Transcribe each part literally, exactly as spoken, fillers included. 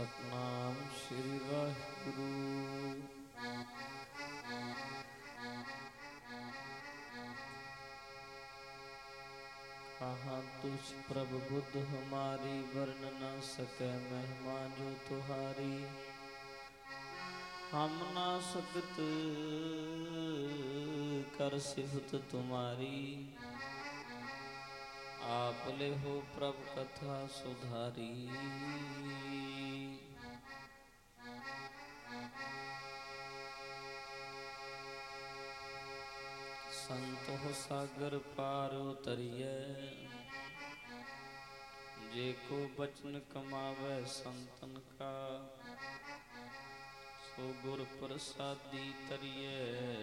सतनाम श्री वाहिगुरु। कहाँ तुझ प्रभु बुद्ध हमारी, वर्ण न सके महिमा जो तुहारी। हम ना सकत कर सिफत तुम्हारी, आप ले हो प्रभु कथा सुधारी। संत हो सागर पार उतरिए, जे को बचन कमावे संतन का, सो गुर प्रसादी तरिए।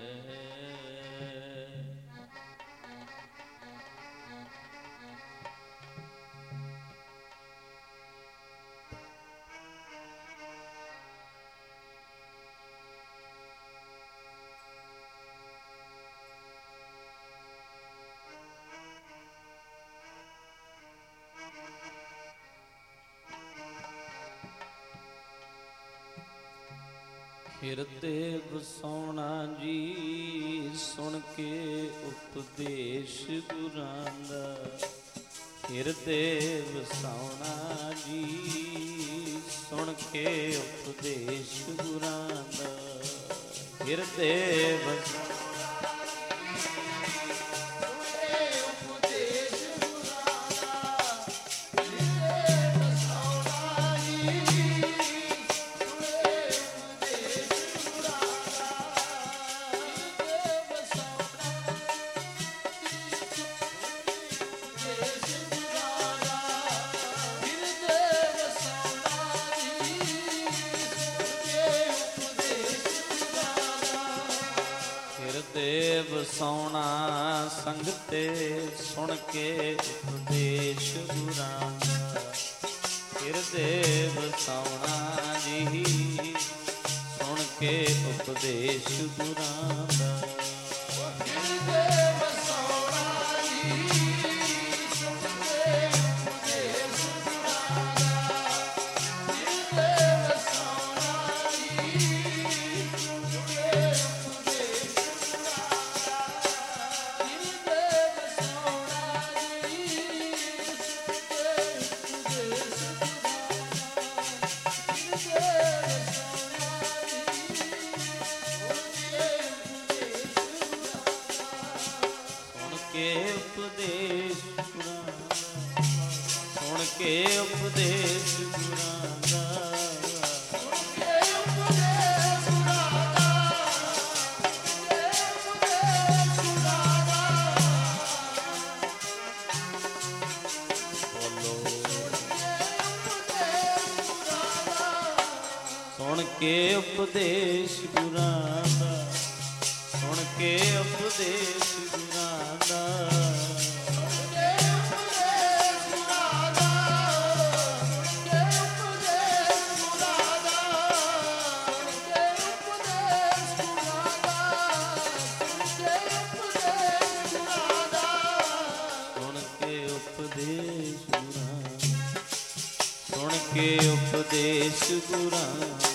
हिरदे बसौना जी सुन के उपदेश गुरां दा। हिरदे बसौना जी सुन के उपदेश गुरां दा। हिरदे बसौना बसौना संगते सुन के उपदेश गुरां दा। हिरदे बसौना जी सुन के उपदेश गुरां दा। सुन के उपदेश गुरां दा। सुन के उपदेश गुरां दा। सुन के उपदेश गुरां दा। सुन के उपदेश गुरां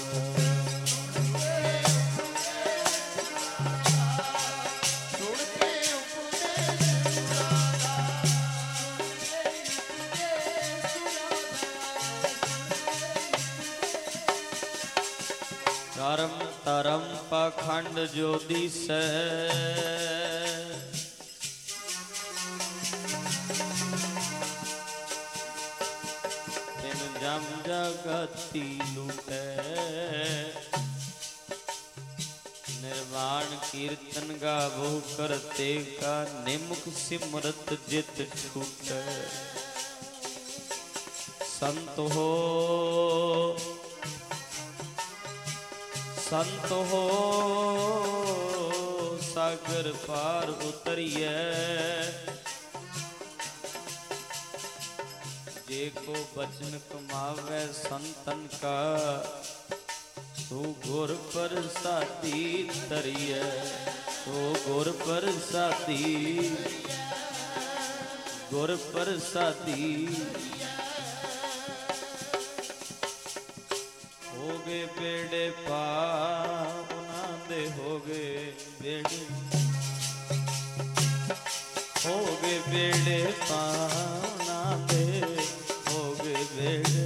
धर्म धर्म पाखंड जो दिसै, जम जगती लूटै। निर्वाण कीर्तन गावो करते का, निमुख सिमरत जित छूटै। संत हो संत हो सागर पार उतरिए, जे को बचन कमावे संतन का, सो गुर प्रसादी तरिए। सो गुर प्रसादी गुर प्रसादी पार उन्हां दे हो गए बेड़े हो गए बेड़े पार उन्हां दे हो गए बेड़े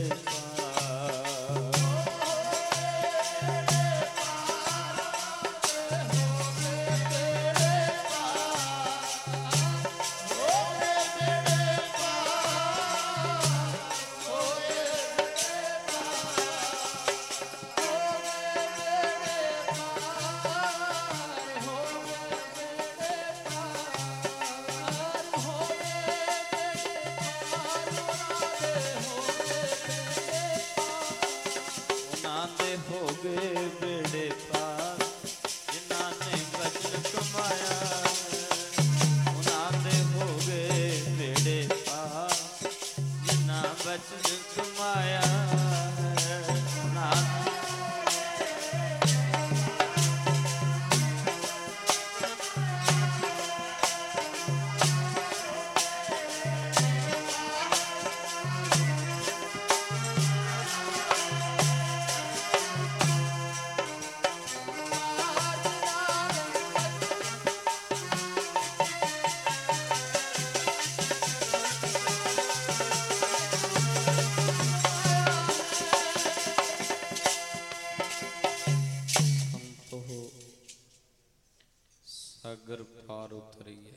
सागर पार उतरिए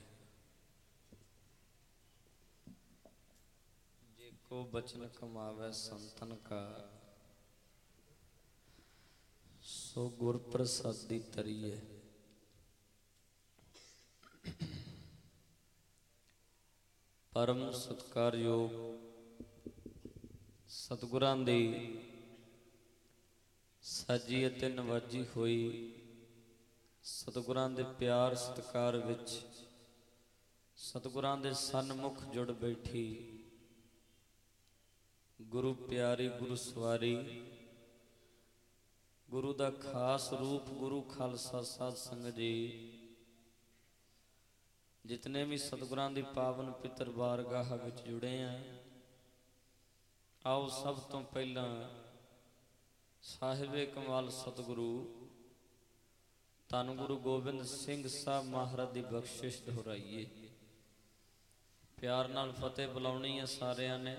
जेको बचन कमावे संतन का सो गुर प्रसादी तरिए। परम सत्कारयोग सतगुरां दी साजी अते नवाजी होई सतगुरां दे प्यार सत्कार विच सतगुरां दे सन्मुख जुड़ बैठी गुरु प्यारी गुरु सवारी गुरु दा खास रूप गुरु खालसा साध संगत जी जितने भी सतगुरां दी पावन पितर बारगाह विच जुड़े हैं आओ सब तो पहला साहिबे कमाल सतगुरु धन गुरु गोबिंद सिंह साहब महाराज की बख्शिश दोहराइए। प्यार नाल फतेह बुलाउणी है सारिਆਂ ने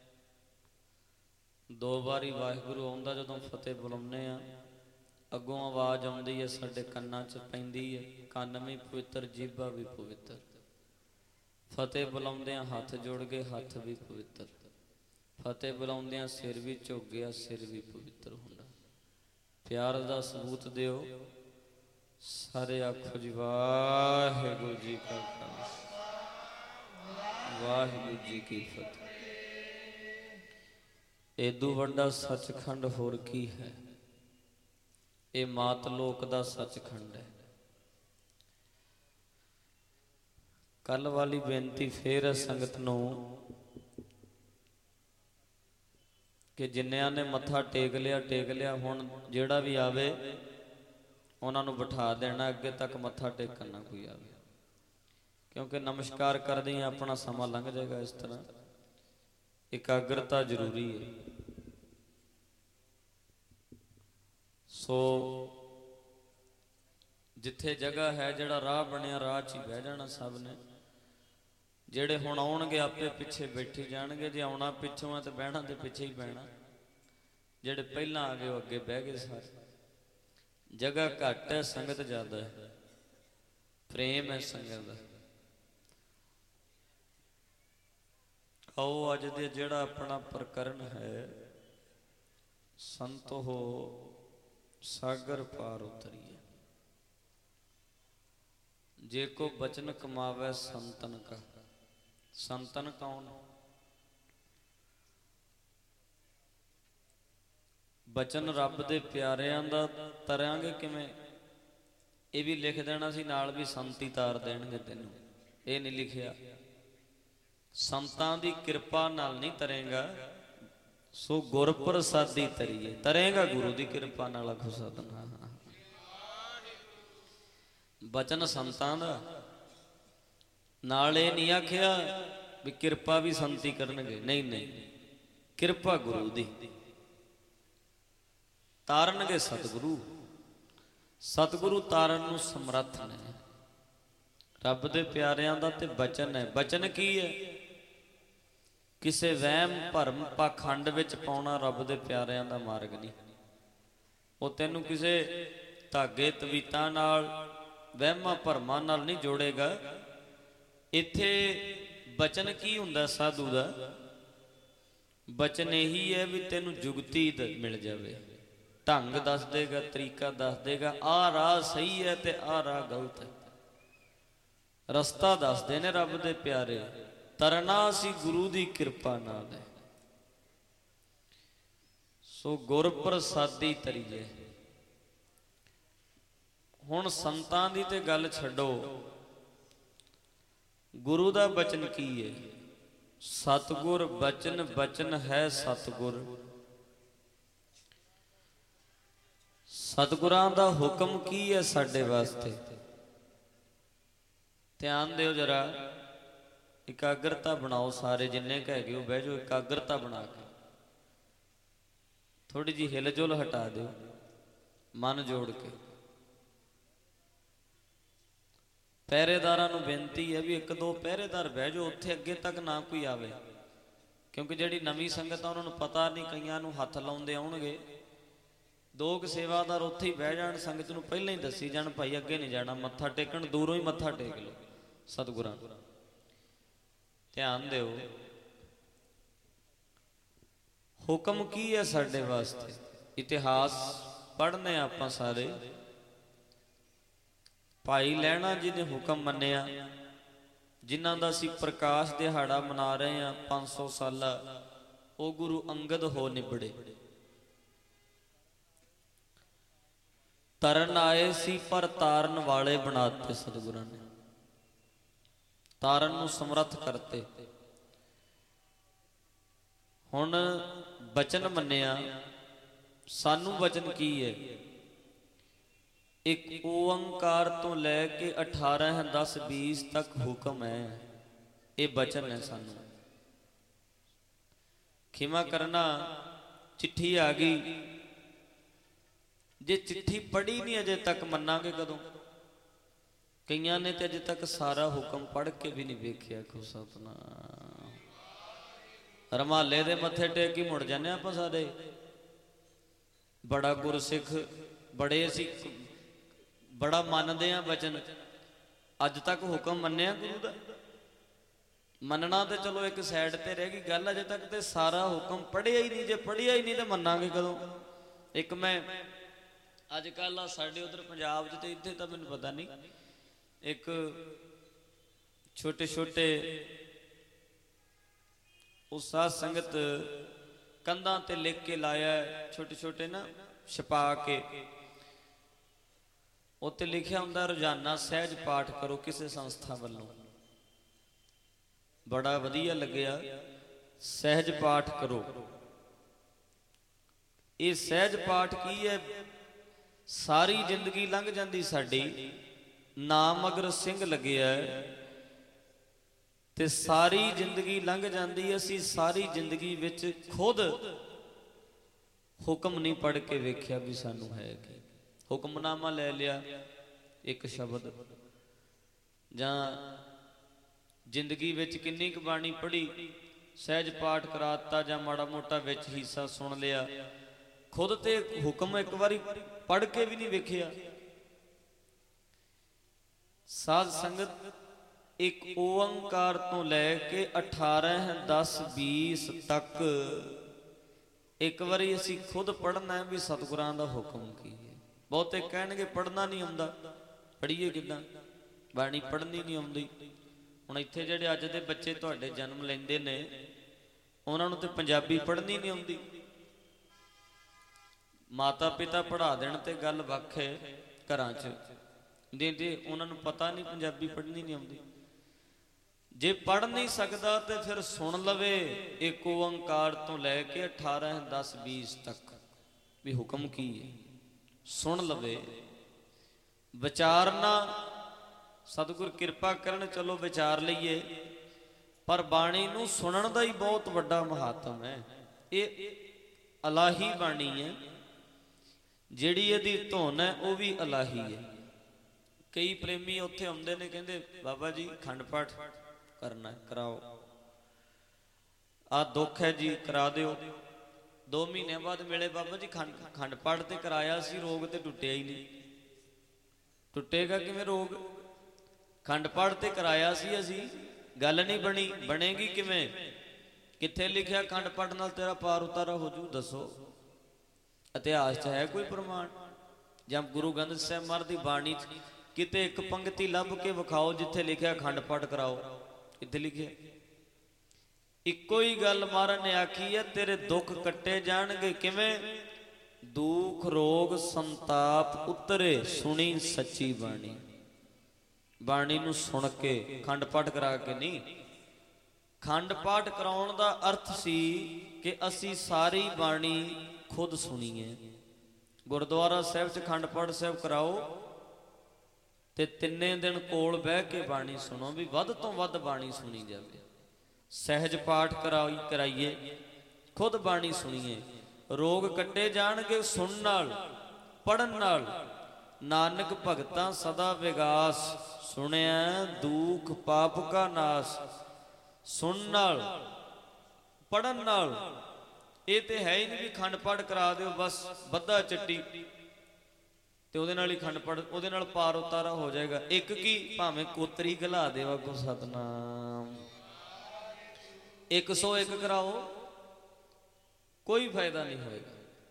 दो बारी वाहिगुरु आउंदा जदों फतेह बुलाउने आ अगों आवाज़ आउंदी है साडे कन्नां च पैंदी है कन्न भी पवित्र जीभा भी पवित्र फतेह बुलाउंदियां हाथ जुड़ गए हाथ भी पवित्र फतेह बुलाउंदियां सिर भी झुक गया सिर भी पवित्र हुंदा। प्यार दा सबूत दिओ सारे आखो जी वाहिगुरू जी का खालसा वाहिगुरू जी की फतेह। एदू वड्डा सचखंड होर की है ये मात लोक दा सचखंड है। कल वाली बेनती फिर संगत नूं कि जिन्नियां ने मत्था टेक लिया टेक लिया हुण जिहड़ा भी आवे उन्होंने बिठा देना अगे तक मत्था टेकन ना कोई आवे क्योंकि नमस्कार कर दी अपना समा लंघ जाएगा। इस तरह एकाग्रता जरूरी है। सो जिथे जगह है जड़ा राह बनया राह च ही बह जाना सब ने जेड़े हुण आउणगे आपे पिछे बैठी जाणगे जे आउणा पिछों है तो बहना तो पिछे ही बहना जेड़े पहला आ गए वो अगे बह गए सारे। जगह घट है संगत ज्यादा है प्रेम है संगत का। आओ अज दे जेड़ा अपना प्रकरण है संत हो सागर पार उतरिए जे को बचन कमावे संतन का। संतन कौन? बचन रब दे प्यारियां दा तरांगे किवें ये भी लिख देना सी नाल भी संती तार देणगे तैनूं ये नहीं लिखिया। संतां दी कृपा नाल नहीं तरेगा सो गुर प्रसादी तरीए तरेगा गुरु दी कृपा नाल आखो सतनाम। बचन संतां दा नाल ये नहीं आखिया भी कृपा भी संती करनगे नहीं नहीं कृपा गुरु दी। ਤਾਰਨਗੇ ਸਤਿਗੁਰੂ। ਸਤਿਗੁਰੂ ਤਾਰਨ ਨੂੰ ਸਮਰੱਥ ਨੇ। ਰੱਬ ਦੇ ਪਿਆਰਿਆਂ ਦਾ ਤੇ ਬਚਨ ਹੈ। ਬਚਨ ਕੀ ਹੈ? ਕਿਸੇ ਵਹਿਮ ਭਰਮ ਪਾਖੰਡ ਵਿੱਚ ਪਾਉਣਾ ਰੱਬ ਦੇ ਪਿਆਰਿਆਂ ਦਾ ਮਾਰਗ ਨਹੀਂ। ਉਹ ਤੈਨੂੰ ਕਿਸੇ ਧਾਗੇ ਤਵੀਤਾਂ ਨਾਲ ਵਹਿਮਾਂ ਭਰਮਾਂ ਨਾਲ ਨਹੀਂ ਜੋੜੇਗਾ। ਇੱਥੇ ਬਚਨ ਕੀ ਹੁੰਦਾ ਸਾਧੂ ਦਾ? ਬਚਨ ਇਹੀ ਹੈ ਵੀ ਤੈਨੂੰ ਜੁਗਤੀ ਮਿਲ ਜਾਵੇ, ਢੰਗ ਦੱਸ ਦੇਗਾ, ਤਰੀਕਾ ਦੱਸ ਦੇਗਾ, ਆਹ ਰਾਹ ਸਹੀ ਹੈ ਤੇ ਆਹ ਰਾਹ ਗਲਤ ਹੈ। ਰਸਤਾ ਦੱਸਦੇ ਨੇ ਰੱਬ ਦੇ ਪਿਆਰੇ। ਤਰਨਾ ਅਸੀਂ ਗੁਰੂ ਦੀ ਕਿਰਪਾ ਨਾਲ ਹੈ। ਸੋ ਗੁਰ ਪ੍ਰਸਾਦੀ ਤਰੀਏ। ਹੁਣ ਸੰਤਾਂ ਦੀ ਤੇ ਗੱਲ ਛੱਡੋ, ਗੁਰੂ ਦਾ ਬਚਨ ਕੀ ਹੈ? ਸਤਿਗੁਰ ਬਚਨ, ਬਚਨ ਹੈ ਸਤਿਗੁਰ। ਸਤਿਗੁਰਾਂ ਦਾ ਹੁਕਮ ਕੀ ਹੈ ਸਾਡੇ ਵਾਸਤੇ? ਧਿਆਨ ਦਿਓ ਜਰਾ। ਇਕਾਗਰਤਾ ਬਣਾਓ ਸਾਰੇ, ਜਿੰਨੇ ਕੁ ਹੈਗੇ ਹੋ ਬਹਿ ਜਾਓ। ਇਕਾਗਰਤਾ ਬਣਾ ਕੇ ਥੋੜੀ ਜਿਹੀ ਹਿਲਜੁਲ ਹਟਾ ਦਿਓ, ਮਨ ਜੋੜ ਕੇ। ਪਹਿਰੇਦਾਰਾਂ ਨੂੰ ਬੇਨਤੀ ਹੈ ਵੀ ਇੱਕ ਦੋ ਪਹਿਰੇਦਾਰ ਬਹਿ ਜਾਓ ਉੱਥੇ, ਅੱਗੇ ਤੱਕ ਨਾ ਕੋਈ ਆਵੇ, ਕਿਉਂਕਿ ਜਿਹੜੀ ਨਵੀਂ ਸੰਗਤ ਆ ਉਹਨਾਂ ਨੂੰ ਪਤਾ ਨਹੀਂ, ਕਈਆਂ ਨੂੰ ਹੱਥ ਲਾਉਂਦੇ ਆਉਣਗੇ। ਦੋ ਕੁ ਸੇਵਾਦਾਰ ਉੱਥੇ ਹੀ ਬਹਿ ਜਾਣ, ਸੰਗਤ ਨੂੰ ਪਹਿਲਾਂ ਹੀ ਦੱਸੀ ਜਾਣ ਭਾਈ ਅੱਗੇ ਨਹੀਂ ਜਾਣਾ, ਮੱਥਾ ਟੇਕਣ ਦੂਰੋਂ ਹੀ ਮੱਥਾ ਟੇਕ ਲਓ ਸਤਿਗੁਰਾਂ। ਧਿਆਨ ਦਿਓ, ਹੁਕਮ ਕੀ ਹੈ ਸਾਡੇ ਵਾਸਤੇ? ਇਤਿਹਾਸ ਪੜ੍ਹਨੇ ਆਪਾਂ ਸਾਰੇ। ਭਾਈ ਲਹਿਣਾ ਜੀ ਨੇ ਹੁਕਮ ਮੰਨਿਆ, ਜਿਨ੍ਹਾਂ ਦਾ ਅਸੀਂ ਪ੍ਰਕਾਸ਼ ਦਿਹਾੜਾ ਮਨਾ ਰਹੇ ਹਾਂ ਪੰਜ ਸੌ ਸਾਲਾ। ਉਹ ਗੁਰੂ ਅੰਗਦ ਹੋ ਨਿਬੜੇ। ਤਰਨ ਆਏ ਸੀ ਪਰ ਤਾਰਨ ਵਾਲੇ ਬਣਾਤੇ ਸਤਿਗੁਰਾਂ ਨੇ। ਤਾਰਨ ਨੂੰ ਸਮਰੱਥ ਕਰਤੇ। ਹੁਣ ਬਚਨ ਮੰਨਿਆ। ਸਾਨੂੰ ਬਚਨ ਕੀ ਹੈ? ਇੱਕ ਓੰਕਾਰ ਤੋਂ ਲੈ ਕੇ ਅਠਾਰਾਂ ਦਸ ਵੀਸ ਤੱਕ ਹੁਕਮ ਹੈ। ਇਹ ਬਚਨ ਹੈ ਸਾਨੂੰ। ਖਿਮਾ ਕਰਨਾ, ਚਿੱਠੀ ਆ ਗਈ, ਜੇ ਚਿੱਠੀ ਪੜ੍ਹੀ ਨਹੀਂ ਅਜੇ ਤੱਕ ਮੰਨਾਂਗੇ ਕਦੋਂ? ਕਈਆਂ ਨੇ ਤੇ ਅਜੇ ਤੱਕ ਸਾਰਾ ਹੁਕਮ ਪੜ੍ਹ ਕੇ ਵੀ ਨਹੀਂ ਵੇਖਿਆ। ਕੋ ਸਤਿਨਾਮ। ਰਮਾਲੇ ਦੇ ਮੱਥੇ ਟੇਕ ਕੇ ਮੁੜ ਜਾਂਦੇ ਆਪਾਂ ਸਾਰੇ। ਬੜਾ ਗੁਰਸਿੱਖ, ਬੜੇ ਅਸੀਂ ਬੜਾ ਮੰਨਦੇ ਆ ਬਚਨ। ਅੱਜ ਤੱਕ ਹੁਕਮ ਮੰਨਿਆ ਗੁਰੂ ਦਾ? ਮੰਨਣਾ ਤੇ ਚਲੋ ਇੱਕ ਸਾਈਡ ਤੇ ਰਹਿ ਗਈ ਗੱਲ, ਅਜੇ ਤੱਕ ਤੇ ਸਾਰਾ ਹੁਕਮ ਪੜ੍ਹਿਆ ਹੀ ਨਹੀਂ। ਜੇ ਪੜ੍ਹਿਆ ਹੀ ਨਹੀਂ ਤੇ ਮੰਨਾਂਗੇ ਕਦੋਂ? ਇੱਕ ਮੈਂ ਅੱਜ ਕੱਲ੍ਹ ਆ ਸਾਡੇ ਉਧਰ ਪੰਜਾਬ 'ਚ ਤੇ ਇੱਥੇ ਤਾਂ ਮੈਨੂੰ ਪਤਾ ਨਹੀਂ, ਇੱਕ ਛੋਟੇ ਛੋਟੇ ਉਹ ਸਾਧ ਸੰਗਤ ਕੰਧਾਂ ਤੇ ਲਿਖ ਕੇ ਲਾਇਆ, ਛੋਟੇ ਛੋਟੇ ਨਾ ਛਪਾ ਕੇ। ਉੱਤੇ ਲਿਖਿਆ ਹੁੰਦਾ ਰੋਜ਼ਾਨਾ ਸਹਿਜ ਪਾਠ ਕਰੋ ਕਿਸੇ ਸੰਸਥਾ ਵੱਲੋਂ। ਬੜਾ ਵਧੀਆ ਲੱਗਿਆ। ਸਹਿਜ ਪਾਠ ਕਰੋ। ਇਹ ਸਹਿਜ ਪਾਠ ਕੀ ਹੈ? ਸਾਰੀ ਜ਼ਿੰਦਗੀ ਲੰਘ ਜਾਂਦੀ ਸਾਡੀ, ਨਾਮ ਅਗਰ ਸਿੰਘ ਲੱਗਿਆ ਤੇ ਸਾਰੀ ਜ਼ਿੰਦਗੀ ਲੰਘ ਜਾਂਦੀ। ਅਸੀਂ ਸਾਰੀ ਜ਼ਿੰਦਗੀ ਵਿੱਚ ਖੁਦ ਹੁਕਮ ਨਹੀਂ ਪੜ੍ਹ ਕੇ ਵੇਖਿਆ ਵੀ ਸਾਨੂੰ ਹੈ ਕੀ। ਹੁਕਮਨਾਮਾ ਲੈ ਲਿਆ ਇੱਕ ਸ਼ਬਦ, ਜਾਂ ਜ਼ਿੰਦਗੀ ਵਿੱਚ ਕਿੰਨੀ ਕੁ ਬਾਣੀ ਪੜ੍ਹੀ, ਸਹਿਜ ਪਾਠ ਕਰਾਤਾ ਜਾਂ ਮਾੜਾ ਮੋਟਾ ਵਿੱਚ ਹਿੱਸਾ ਸੁਣ ਲਿਆ। ਖੁਦ ਤੇ ਹੁਕਮ ਇੱਕ ਵਾਰੀ ਪੜ੍ਹ ਕੇ ਵੀ ਨਹੀਂ ਵੇਖਿਆ। ਸਾਧ ਸੰਗਤ, ਇੱਕ ਓੰਕਾਰ ਤੋਂ ਲੈ ਕੇ ਅਠਾਰਾਂ ਦਸ ਵੀਸ ਤੱਕ ਇੱਕ ਵਾਰੀ ਅਸੀਂ ਖੁਦ ਪੜ੍ਹਨਾ ਵੀ ਸਤਿਗੁਰਾਂ ਦਾ ਹੁਕਮ ਕੀ ਹੈ। ਬਹੁਤੇ ਕਹਿਣਗੇ ਪੜ੍ਹਨਾ ਨਹੀਂ ਆਉਂਦਾ। ਪੜ੍ਹੀਏ ਕਿੱਦਾਂ? ਬਾਣੀ ਪੜ੍ਹਨੀ ਨਹੀਂ ਆਉਂਦੀ। ਹੁਣ ਇੱਥੇ ਜਿਹੜੇ ਅੱਜ ਦੇ ਬੱਚੇ ਤੁਹਾਡੇ ਜਨਮ ਲੈਂਦੇ ਨੇ, ਉਹਨਾਂ ਨੂੰ ਤੇ ਪੰਜਾਬੀ ਪੜ੍ਹਨੀ ਨਹੀਂ ਆਉਂਦੀ। ਮਾਤਾ ਪਿਤਾ ਪੜ੍ਹਾ ਦੇਣ ਤੇ ਗੱਲ ਵੱਖ ਹੈ ਘਰਾਂ 'ਚ, ਦੇ ਦੇ ਉਹਨਾਂ ਨੂੰ ਪਤਾ ਨਹੀਂ ਪੰਜਾਬੀ ਪੜ੍ਹਨੀ ਨਹੀਂ ਆਉਂਦੀ। ਜੇ ਪੜ੍ਹ ਨਹੀਂ ਸਕਦਾ ਤੇ ਫਿਰ ਸੁਣ ਲਵੇ ਇੱਕ ਓੰਕਾਰ ਤੋਂ ਲੈ ਕੇ ਅਠਾਰਾਂ ਦਸ ਵੀਸ ਤੱਕ ਵੀ ਹੁਕਮ ਕੀ ਹੈ। ਸੁਣ ਲਵੇ, ਵਿਚਾਰਨਾ। ਸਤਿਗੁਰ ਕਿਰਪਾ ਕਰਨ ਚਲੋ ਵਿਚਾਰ ਲਈਏ, ਪਰ ਬਾਣੀ ਨੂੰ ਸੁਣਨ ਦਾ ਹੀ ਬਹੁਤ ਵੱਡਾ ਮਹੱਤਵ ਹੈ। ਇਹ ਇਲਾਹੀ ਬਾਣੀ ਹੈ। ਜਿਹੜੀ ਇਹਦੀ ਧੁਨ ਹੈ ਉਹ ਵੀ ਇਲਾਹੀ ਹੈ। ਕਈ ਪ੍ਰੇਮੀ ਉੱਥੇ ਆਉਂਦੇ ਨੇ, ਕਹਿੰਦੇ ਬਾਬਾ ਜੀ ਅਖੰਡ ਪਾਠ ਕਰਨਾ ਕਰਾਓ, ਆਹ ਦੁੱਖ ਹੈ ਜੀ ਕਰਾ ਦਿਓ। ਦੋ ਮਹੀਨਿਆਂ ਬਾਅਦ ਮਿਲੇ, ਬਾਬਾ ਜੀ ਖੰਡ ਖੰਡ ਪਾਠ ਤੇ ਕਰਾਇਆ ਸੀ, ਰੋਗ ਤੇ ਟੁੱਟਿਆ ਹੀ ਨਹੀਂ। ਟੁੱਟੇਗਾ ਕਿਵੇਂ ਰੋਗ? ਖੰਡ ਪਾਠ ਤੇ ਕਰਾਇਆ ਸੀ ਅਸੀਂ, ਗੱਲ ਨਹੀਂ ਬਣੀ, ਬਣੇਗੀ ਕਿਵੇਂ? ਕਿੱਥੇ ਲਿਖਿਆ ਖੰਡ ਪਾਠ ਨਾਲ ਤੇਰਾ ਪਾਰ ਉਤਾਰਾ ਹੋ ਜੂ? ਦੱਸੋ, ਇਤਿਹਾਸ 'ਚ ਹੈ ਕੋਈ ਪ੍ਰਮਾਣ? ਜਾਂ ਗੁਰੂ ਗ੍ਰੰਥ ਸਾਹਿਬ ਮਹਾਰਾਜ ਦੀ ਬਾਣੀ 'ਚ ਕਿਤੇ ਇੱਕ ਪੰਕਤੀ ਲੱਭ ਕੇ ਵਿਖਾਓ ਜਿੱਥੇ ਲਿਖਿਆ ਖੰਡ ਪਾਠ ਕਰਾਓ? ਕਿੱਥੇ ਲਿਖਿਆ? ਇੱਕੋ ਹੀ ਗੱਲ ਮਹਾਰਾਜ ਨੇ ਆਖੀ ਹੈ, ਤੇਰੇ ਦੁੱਖ ਕੱਟੇ ਜਾਣਗੇ। ਕਿਵੇਂ? ਦੁੱਖ ਰੋਗ ਸੰਤਾਪ ਉਤਰੇ, ਸੁਣੀ ਸੱਚੀ ਬਾਣੀ। ਬਾਣੀ ਨੂੰ ਸੁਣ ਕੇ, ਖੰਡ ਪਾਠ ਕਰਾ ਕੇ ਨਹੀਂ। ਖੰਡ ਪਾਠ ਕਰਾਉਣ ਦਾ ਅਰਥ ਸੀ ਕਿ ਅਸੀਂ ਸਾਰੀ ਬਾਣੀ ਖੁਦ ਸੁਣੀਏ। ਗੁਰਦੁਆਰਾ ਸਾਹਿਬ 'ਚ ਖੰਡ ਪਾਠ ਸਾਹਿਬ ਕਰਾਓ ਤੇ ਤਿੰਨੇ ਦਿਨ ਕੋਲ ਬਹਿ ਕੇ ਬਾਣੀ ਸੁਣੋ, ਵੀ ਵੱਧ ਤੋਂ ਵੱਧ ਬਾਣੀ ਸੁਣੀ ਜਾਵੇ। ਸਹਿਜ ਪਾਠ ਕਰਾਈ ਕਰਾਈਏ, ਖੁਦ ਬਾਣੀ ਸੁਣੀਏ। ਰੋਗ ਕੱਟੇ ਜਾਣਗੇ ਸੁਣਨ ਨਾਲ, ਪੜਨ ਨਾਲ। ਨਾਨਕ ਭਗਤਾਂ ਸਦਾ ਵਿਗਾਸ, ਸੁਣਿਆ ਦੁੱਖ ਪਾਪ ਕਾ ਨਾਸ। ਸੁਣਨ ਨਾਲ, ਪੜਨ ਨਾਲ। ਇਹ ਤੇ ਹੈ ਹੀ ਨਹੀਂ ਵੀ ਖੰਡ ਪਾਠ ਕਰਾ ਦਿਓ ਬਸ ਬੱਧਾ ਚੱਟੀ ਤੇ ਉਹਦੇ ਨਾਲ ਹੀ ਖੰਡ ਪਾਠ, ਉਹਦੇ ਨਾਲ ਪਾਰ ਉਤਾਰਾ ਹੋ ਜਾਏਗਾ। ਇੱਕ ਕੀ ਭਾਵੇਂ ਕੋਤਰੀ ਘਲਾ ਦੇਵਾ ਕੋ ਸਤਨਾਮ, ਇੱਕ ਸੌ ਇੱਕ ਕਰਾਓ, ਕੋਈ ਫਾਇਦਾ ਨਹੀਂ ਹੋਏਗਾ।